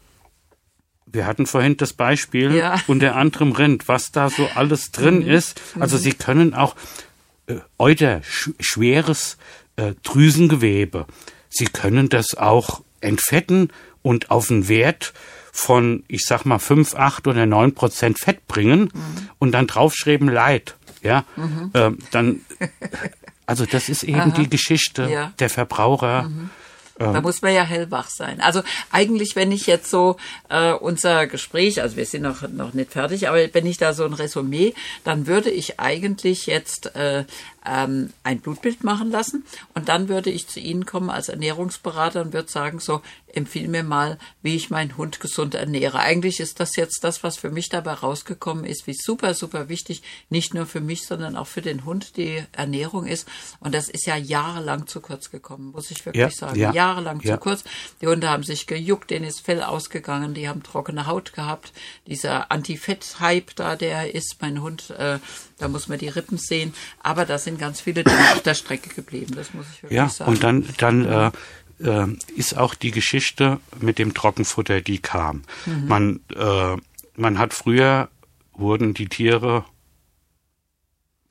S2: Wir hatten vorhin das Beispiel, ja. unter anderem Rind, was da so alles drin mhm. ist. Also mhm. Sie können auch äh, Euter, sch- schweres äh, Drüsengewebe, Sie können das auch entfetten und auf einen Wert von, ich sag mal, fünf, acht oder neun Prozent Fett bringen mhm. und dann draufschreiben Light. Ja, mhm. ähm, dann, also das ist eben Aha. die Geschichte ja. der Verbraucher. Mhm.
S1: Da muss man ja hellwach sein. Also eigentlich, wenn ich jetzt so äh, unser Gespräch, also wir sind noch noch nicht fertig, aber wenn ich da so ein Resümee, dann würde ich eigentlich jetzt äh, ähm, ein Blutbild machen lassen und dann würde ich zu Ihnen kommen als Ernährungsberater und würde sagen, so empfehle mir mal, wie ich meinen Hund gesund ernähre. Eigentlich ist das jetzt das, was für mich dabei rausgekommen ist, wie super, super wichtig, nicht nur für mich, sondern auch für den Hund die Ernährung ist. Und das ist ja jahrelang zu kurz gekommen, muss ich wirklich ja, sagen. Ja. Jahrelang ja. zu kurz. Die Hunde haben sich gejuckt, denen ist Fell ausgegangen, die haben trockene Haut gehabt. Dieser Anti-Fett-Hype da, der ist, mein Hund, äh, da muss man die Rippen sehen. Aber da sind ganz viele Dinge auf der Strecke geblieben, das muss ich wirklich
S2: ja,
S1: sagen.
S2: Und dann, dann äh, äh, ist auch die Geschichte mit dem Trockenfutter, die kam. Mhm. Man, äh, man hat früher, wurden die Tiere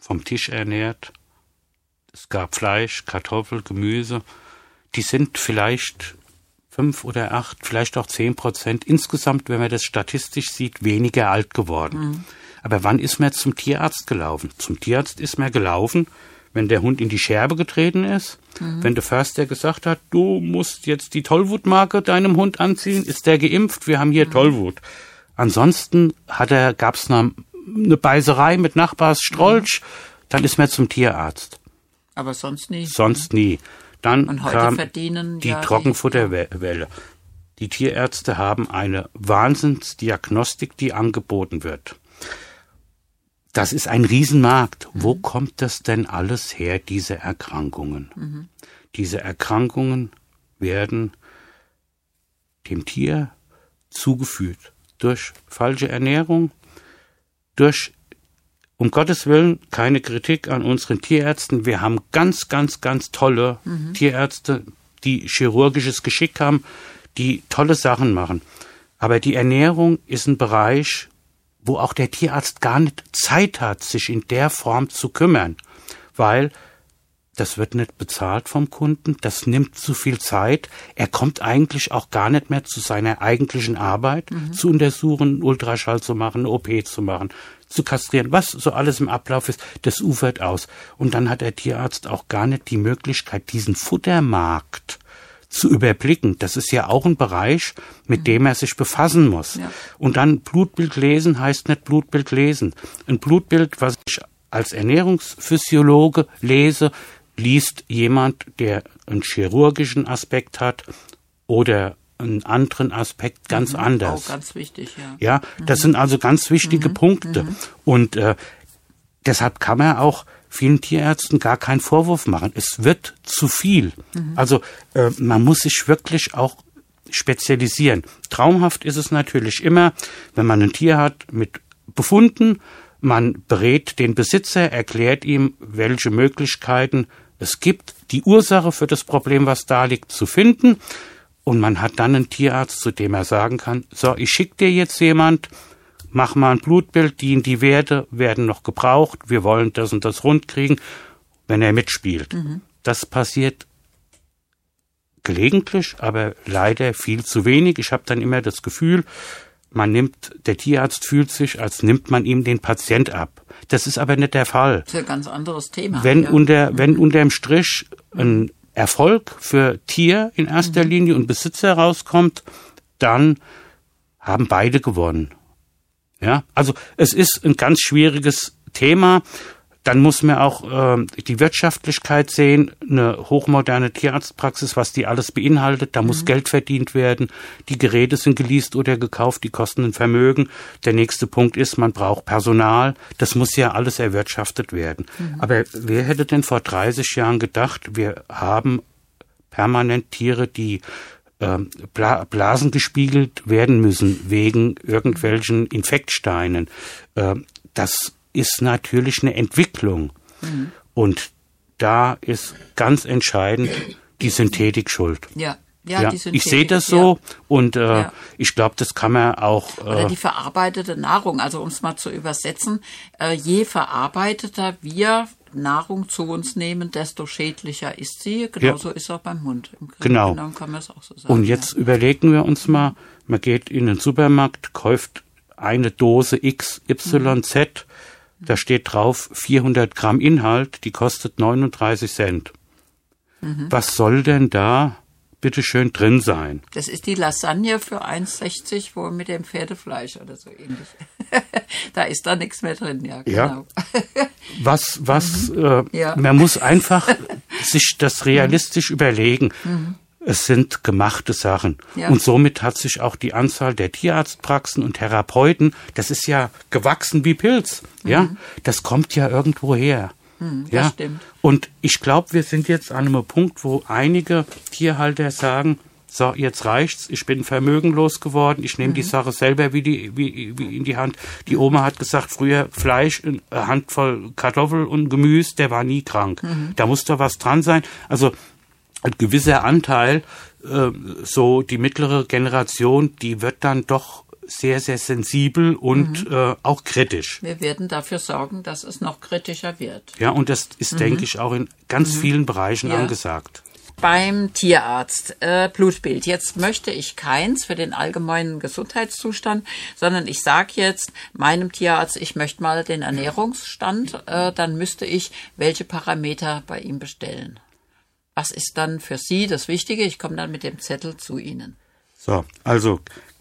S2: vom Tisch ernährt. Es gab Fleisch, Kartoffel, Gemüse. Die sind vielleicht fünf oder acht, vielleicht auch zehn Prozent insgesamt, wenn man das statistisch sieht, weniger alt geworden. Mhm. Aber wann ist man zum Tierarzt gelaufen? Zum Tierarzt ist man gelaufen, wenn der Hund in die Scherbe getreten ist, mhm. wenn der Förster gesagt hat, du musst jetzt die Tollwutmarke deinem Hund anziehen, ist der geimpft, wir haben hier mhm. Tollwut. Ansonsten hat er, gab's noch eine Beißerei mit Nachbars Strolch, mhm. dann ist man zum Tierarzt.
S1: Aber sonst nie.
S2: Sonst nie. Dann
S1: Und heute
S2: kam
S1: verdienen
S2: die
S1: ja
S2: Trockenfutterwelle. Die Tierärzte haben eine Wahnsinnsdiagnostik, die angeboten wird. Das ist ein Riesenmarkt. Mhm. Wo kommt das denn alles her, diese Erkrankungen? Mhm. Diese Erkrankungen werden dem Tier zugefügt durch falsche Ernährung, durch, um Gottes Willen, keine Kritik an unseren Tierärzten. Wir haben ganz, ganz, ganz tolle mhm. Tierärzte, die chirurgisches Geschick haben, die tolle Sachen machen. Aber die Ernährung ist ein Bereich, wo auch der Tierarzt gar nicht Zeit hat, sich in der Form zu kümmern, weil das wird nicht bezahlt vom Kunden, das nimmt zu viel Zeit. Er kommt eigentlich auch gar nicht mehr zu seiner eigentlichen Arbeit, mhm. zu untersuchen, Ultraschall zu machen, O P zu machen, zu kastrieren, was so alles im Ablauf ist, das ufert aus. Und dann hat der Tierarzt auch gar nicht die Möglichkeit, diesen Futtermarkt zu überblicken. Das ist ja auch ein Bereich, mit mhm. dem er sich befassen muss. Ja. Und dann Blutbild lesen heißt nicht Blutbild lesen. Ein Blutbild, was ich als Ernährungsphysiologe lese, liest jemand, der einen chirurgischen Aspekt hat oder einen anderen Aspekt ganz mhm. anders.
S1: Auch ganz wichtig, ja.
S2: Ja, das mhm. sind also ganz wichtige mhm. Punkte. Mhm. Und äh, deshalb kann man auch vielen Tierärzten gar keinen Vorwurf machen. Es wird zu viel. Mhm. Also äh, man muss sich wirklich auch spezialisieren. Traumhaft ist es natürlich immer, wenn man ein Tier hat mit Befunden, man berät den Besitzer, erklärt ihm, welche Möglichkeiten es gibt, die Ursache für das Problem, was da liegt, zu finden. Und man hat dann einen Tierarzt, zu dem er sagen kann, so, ich schicke dir jetzt jemand, mach mal ein Blutbild, die und die Werte werden noch gebraucht, wir wollen das und das rund kriegen, wenn er mitspielt. Mhm. Das passiert gelegentlich, aber leider viel zu wenig. Ich habe dann immer das Gefühl, man nimmt, der Tierarzt fühlt sich, als nimmt man ihm den Patient ab. Das ist aber nicht der Fall.
S1: Das ist ein ganz anderes Thema.
S2: Wenn
S1: ja.
S2: unter,
S1: mhm.
S2: wenn unterm Strich ein Erfolg für Tier in erster mhm. Linie und Besitzer rauskommt, dann haben beide gewonnen. Ja, also es ist ein ganz schwieriges Thema. Dann muss man auch äh, die Wirtschaftlichkeit sehen, eine hochmoderne Tierarztpraxis, was die alles beinhaltet. Da mhm. muss Geld verdient werden. Die Geräte sind geleast oder gekauft, die kosten ein Vermögen. Der nächste Punkt ist, man braucht Personal. Das muss ja alles erwirtschaftet werden. Mhm. Aber wer hätte denn vor dreißig Jahren gedacht, wir haben permanent Tiere, die äh, Bla- Blasen gespiegelt werden müssen wegen irgendwelchen Infektsteinen. Äh, das ist natürlich eine Entwicklung. Mhm. Und da ist ganz entscheidend die Synthetik schuld.
S1: Ja, ja,
S2: ja
S1: die Synthetik.
S2: Ich sehe das so
S1: ja.
S2: und äh, ja. ich glaube, das kann man auch... Äh,
S1: Oder die verarbeitete Nahrung, also um es mal zu übersetzen, äh, je verarbeiteter wir Nahrung zu uns nehmen, desto schädlicher ist sie. Genauso ja. ist es auch beim Hund. Im
S2: genau.
S1: Genau kann man es auch so sagen.
S2: Und jetzt ja. überlegen wir uns mal, man geht in den Supermarkt, kauft eine Dose X Y Z, mhm. da steht drauf vierhundert Gramm Inhalt, die kostet neununddreißig Cent. Mhm. Was soll denn da bitteschön drin sein?
S1: Das ist die Lasagne für eins sechzig, wo mit dem Pferdefleisch oder so ähnlich. Da ist da nichts mehr drin, ja, genau.
S2: Ja. Was, was,
S1: mhm.
S2: äh,
S1: ja.
S2: man muss einfach sich das realistisch mhm. überlegen. Mhm. Es sind gemachte Sachen. Ja. Und somit hat sich auch die Anzahl der Tierarztpraxen und Therapeuten, das ist ja gewachsen wie Pilz. Mhm. Ja, das kommt ja irgendwo her.
S1: Mhm, das
S2: ja.
S1: stimmt.
S2: Und ich glaube, wir sind jetzt an einem Punkt, wo einige Tierhalter sagen, so, jetzt reicht's, ich bin vermögenlos geworden, ich nehme mhm. die Sache selber wie, die, wie, wie in die Hand. Die Oma hat gesagt, früher Fleisch, eine Handvoll Kartoffel und Gemüse, der war nie krank. Mhm. Da muss doch was dran sein. Also ein gewisser Anteil, äh, so die mittlere Generation, die wird dann doch sehr, sehr sensibel und mhm. äh, auch kritisch.
S1: Wir werden dafür sorgen, dass es noch kritischer wird.
S2: Ja, und das ist, mhm. denke ich, auch in ganz mhm. vielen Bereichen ja. angesagt.
S1: Beim Tierarzt, äh, Blutbild. Jetzt möchte ich keins für den allgemeinen Gesundheitszustand, sondern ich sage jetzt meinem Tierarzt, ich möchte mal den Ernährungsstand, äh, dann müsste ich welche Parameter bei ihm bestellen. Was ist dann für Sie das Wichtige? Ich komme dann mit dem Zettel zu Ihnen.
S2: So, also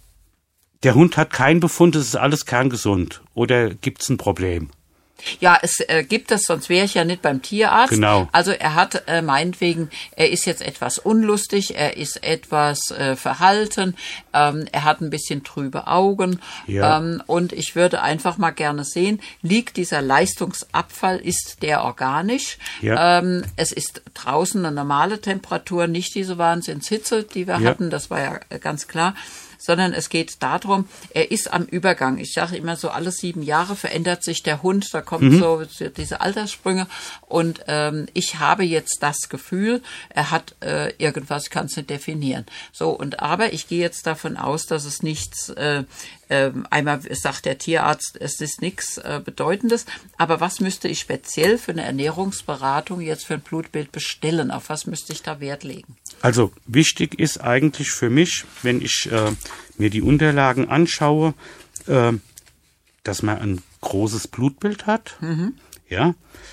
S2: der Hund hat keinen Befund, es ist alles kerngesund. Oder gibt es ein Problem?
S1: Ja, es äh, gibt es, sonst wäre ich ja nicht beim Tierarzt.
S2: Genau.
S1: Also er hat äh, meinetwegen, er ist jetzt etwas unlustig, er ist etwas äh, verhalten, ähm, er hat ein bisschen trübe Augen.
S2: Ja.
S1: Ähm, und ich würde einfach mal gerne sehen, liegt dieser Leistungsabfall, ist der organisch?
S2: Ja.
S1: Ähm, es ist draußen eine normale Temperatur, nicht diese Wahnsinnshitze, die wir
S2: ja.
S1: hatten, das war ja ganz klar. Sondern es geht darum, er ist am Übergang. Ich sage immer so, alle sieben Jahre verändert sich der Hund, da kommen mhm. so diese Alterssprünge und ähm, ich habe jetzt das Gefühl, er hat äh, irgendwas, ich kann es nicht definieren. So, und aber ich gehe jetzt davon aus, dass es nichts, äh, äh, einmal sagt der Tierarzt, es ist nichts äh, Bedeutendes, aber was müsste ich speziell für eine Ernährungsberatung jetzt für ein Blutbild bestellen? Auf was müsste ich da Wert legen?
S2: Also wichtig ist eigentlich für mich, wenn ich äh, mir die Unterlagen anschaue, äh, dass man ein großes Blutbild hat. Mhm. Ja,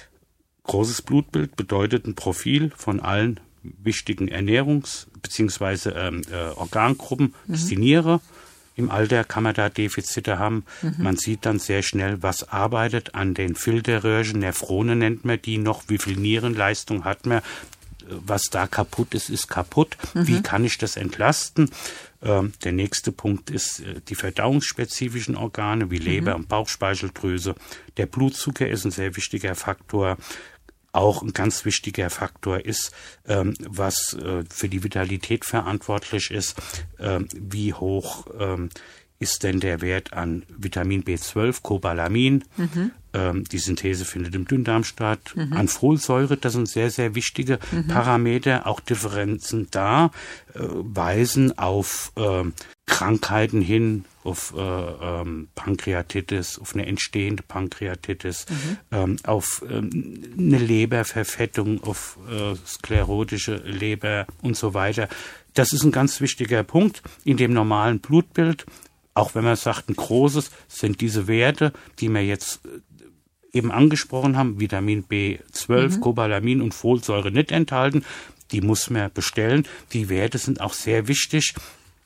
S2: großes Blutbild bedeutet ein Profil von allen wichtigen Ernährungs- bzw. Ähm, äh, Organgruppen. Mhm. Das die Niere. Im Alter kann man da Defizite haben. Mhm. Man sieht dann sehr schnell, was arbeitet an den Filterröhrchen. Nephrone nennt man die noch. Wie viel Nierenleistung hat man? Was da kaputt ist, ist kaputt. Mhm. Wie kann ich das entlasten? Ähm, der nächste Punkt ist äh, die verdauungsspezifischen Organe wie Leber mhm. und Bauchspeicheldrüse. Der Blutzucker ist ein sehr wichtiger Faktor. Auch ein ganz wichtiger Faktor ist, ähm, was äh, für die Vitalität verantwortlich ist, ähm, wie hoch ähm, ist denn der Wert an Vitamin B zwölf, Cobalamin. Mhm. Ähm, die Synthese findet im Dünndarm statt. Mhm. An Folsäure, das sind sehr, sehr wichtige mhm. Parameter. Auch Differenzen da äh, weisen auf äh, Krankheiten hin, auf äh, ähm, Pankreatitis, auf eine entstehende Pankreatitis, mhm. ähm, auf ähm, eine Leberverfettung, auf äh, sklerotische Leber und so weiter. Das ist ein ganz wichtiger Punkt in dem normalen Blutbild. Auch wenn man sagt, ein großes, sind diese Werte, die wir jetzt eben angesprochen haben, Vitamin B zwölf, mhm. Cobalamin und Folsäure nicht enthalten, die muss man bestellen. Die Werte sind auch sehr wichtig.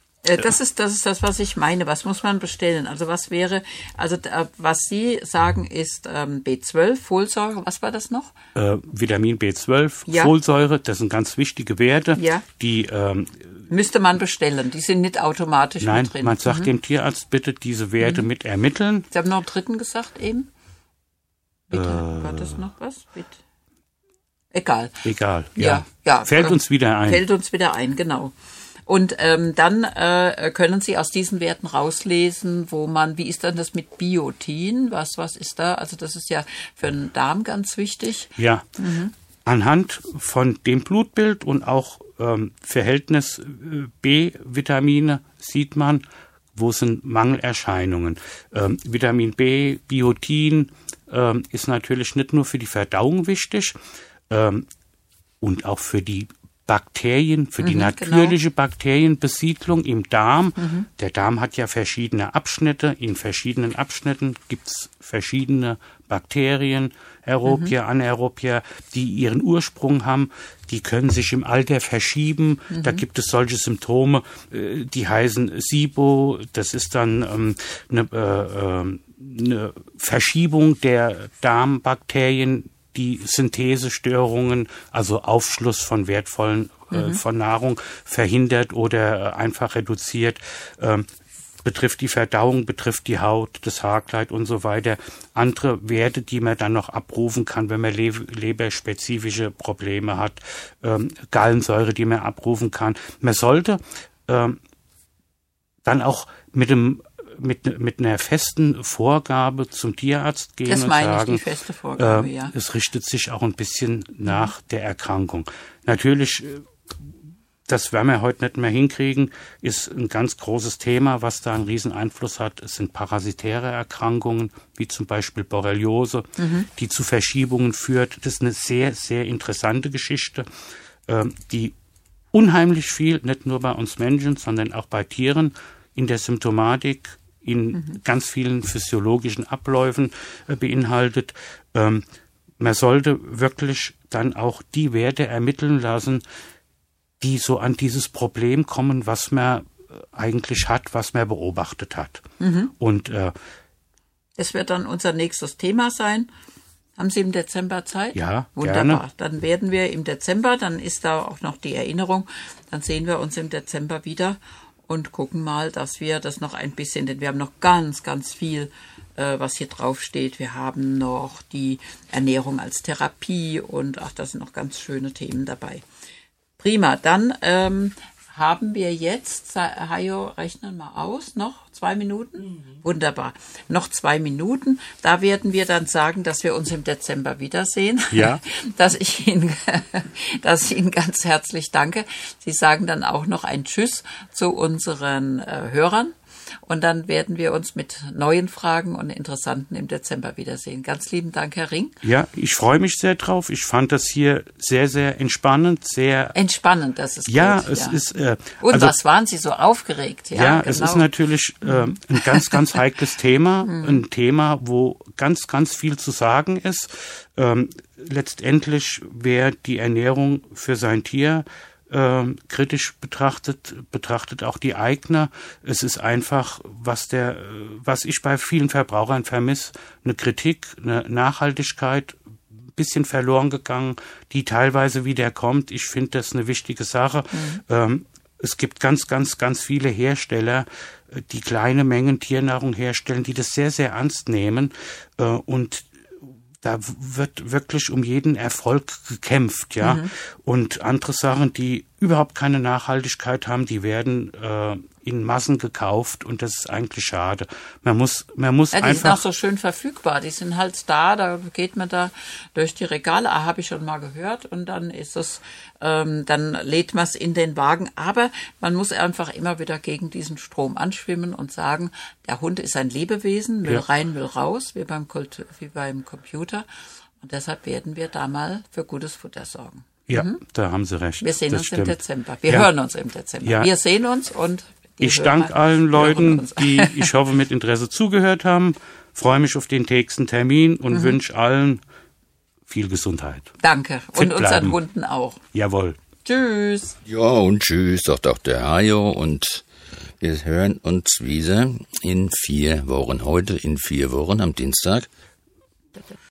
S1: Das ist, das ist das, was ich meine. Was muss man bestellen? Also was wäre, also was Sie sagen ist ähm, B zwölf, Folsäure, was war das noch?
S2: Äh, Vitamin B zwölf, ja. Folsäure, das sind ganz wichtige Werte,
S1: ja.
S2: die ähm,
S1: müsste man bestellen. Die sind nicht automatisch
S2: nein,
S1: mit drin.
S2: Nein, man sagt mhm. dem Tierarzt bitte diese Werte mhm. mit ermitteln.
S1: Sie haben noch einen dritten gesagt eben? Bitte, äh, war das noch was? Bitte. Egal.
S2: Egal, ja.
S1: ja, ja
S2: fällt uns wieder ein.
S1: Fällt uns wieder ein, genau. Und ähm, dann äh, können Sie aus diesen Werten rauslesen, wo man, wie ist dann das mit Biotin? Was, was ist da? Also das ist ja für den Darm ganz wichtig.
S2: Ja, mhm. anhand von dem Blutbild und auch ähm, Verhältnis äh, B-Vitamine sieht man, wo sind Mangelerscheinungen. Ähm, Vitamin B, Biotin ähm, ist natürlich nicht nur für die Verdauung wichtig ähm, und auch für die Bakterien, für die mhm, natürliche genau. Bakterienbesiedlung im Darm. Mhm. Der Darm hat ja verschiedene Abschnitte. In verschiedenen Abschnitten gibt's verschiedene Bakterien, Aerobia, mhm. Anaerobia, die ihren Ursprung haben. Die können sich im Alter verschieben. Mhm. Da gibt es solche Symptome, die heißen SIBO. Das ist dann ähm, eine, äh, eine Verschiebung der Darmbakterien, die Synthesestörungen, also Aufschluss von wertvollen äh, mhm. von Nahrung verhindert oder äh, einfach reduziert, ähm, betrifft die Verdauung, betrifft die Haut, das Haarkleid und so weiter. Andere Werte, die man dann noch abrufen kann, wenn man le- leberspezifische Probleme hat, ähm, Gallensäure, die man abrufen kann. Man sollte ähm, dann auch mit dem Mit, mit einer festen Vorgabe zum Tierarzt gehen
S1: das
S2: und
S1: meine
S2: sagen,
S1: ich, die feste Vorgabe,
S2: äh,
S1: ja.
S2: es richtet sich auch ein bisschen nach der Erkrankung. Natürlich, das werden wir heute nicht mehr hinkriegen, ist ein ganz großes Thema, was da einen riesen Einfluss hat. Es sind parasitäre Erkrankungen, wie zum Beispiel Borreliose, mhm. die zu Verschiebungen führt. Das ist eine sehr, sehr interessante Geschichte, ähm, die unheimlich viel, nicht nur bei uns Menschen, sondern auch bei Tieren, in der Symptomatik, in mhm. ganz vielen physiologischen Abläufen äh, beinhaltet. Ähm, man sollte wirklich dann auch die Werte ermitteln lassen, die so an dieses Problem kommen, was man eigentlich hat, was man beobachtet hat. Mhm. Und äh,
S1: es wird dann unser nächstes Thema sein. Haben Sie im Dezember Zeit?
S2: Ja,
S1: wunderbar.
S2: Gerne.
S1: Dann werden wir im Dezember, dann ist da auch noch die Erinnerung, dann sehen wir uns im Dezember wieder und gucken mal, dass wir das noch ein bisschen, denn wir haben noch ganz, ganz viel, äh, was hier drauf steht. Wir haben noch die Ernährung als Therapie und ach, da sind noch ganz schöne Themen dabei. Prima, dann ähm, haben wir jetzt, Hajo, rechnen mal aus, noch zwei Minuten? Mhm. Wunderbar, noch zwei Minuten. Da werden wir dann sagen, dass wir uns im Dezember wiedersehen.
S2: Ja.
S1: Dass ich Ihnen, dass ich Ihnen ganz herzlich danke. Sie sagen dann auch noch ein Tschüss zu unseren äh, Hörern. Und dann werden wir uns mit neuen Fragen und Interessanten im Dezember wiedersehen. Ganz lieben Dank, Herr Ring.
S2: Ja, ich freue mich sehr drauf. Ich fand das hier sehr, sehr entspannend, sehr...
S1: Entspannend, das ist
S2: ja,
S1: gut.
S2: Es
S1: ja,
S2: ist... Äh,
S1: und
S2: also,
S1: was waren Sie so aufgeregt? Ja,
S2: ja
S1: genau.
S2: Es ist natürlich äh, ein ganz, ganz heikles Thema. Ein Thema, wo ganz, ganz viel zu sagen ist. Ähm, letztendlich, wer die Ernährung für sein Tier Äh, kritisch betrachtet, betrachtet auch die Eigner. Es ist einfach, was der, was ich bei vielen Verbrauchern vermisse, eine Kritik, eine Nachhaltigkeit, ein bisschen verloren gegangen, die teilweise wieder kommt. Ich finde das eine wichtige Sache. Mhm. Ähm, es gibt ganz, ganz, ganz viele Hersteller, die kleine Mengen Tiernahrung herstellen, die das sehr, sehr ernst nehmen äh, und da wird wirklich um jeden Erfolg gekämpft, ja. Mhm. Und andere Sachen, die überhaupt keine Nachhaltigkeit haben, die werden äh, in Massen gekauft und das ist eigentlich schade. Man muss, man muss
S1: ja, die
S2: einfach...
S1: sind auch so schön verfügbar. Die sind halt da, da geht man da durch die Regale, ah, habe ich schon mal gehört und dann ist es, ähm, dann lädt man es in den Wagen. Aber man muss einfach immer wieder gegen diesen Strom anschwimmen und sagen, der Hund ist ein Lebewesen, Müll ja. rein, Müll raus, wie beim, Kult, wie beim Computer. Und deshalb werden wir da mal für gutes Futter sorgen.
S2: Ja, mhm. da haben Sie recht.
S1: Wir sehen
S2: das
S1: uns
S2: stimmt.
S1: im Dezember. Wir
S2: ja.
S1: hören uns im Dezember.
S2: Ja.
S1: Wir sehen uns und
S2: ich danke allen Leuten, die ich hoffe mit Interesse zugehört haben. Freue mich auf den nächsten Termin und mhm. wünsche allen viel Gesundheit.
S1: Danke.
S2: Fit
S1: und unseren
S2: bleiben.
S1: Hunden auch.
S2: Jawohl.
S1: Tschüss.
S3: Ja, und tschüss, sagt auch der Hajo. Und wir hören uns wieder in vier Wochen. Heute in vier Wochen am Dienstag.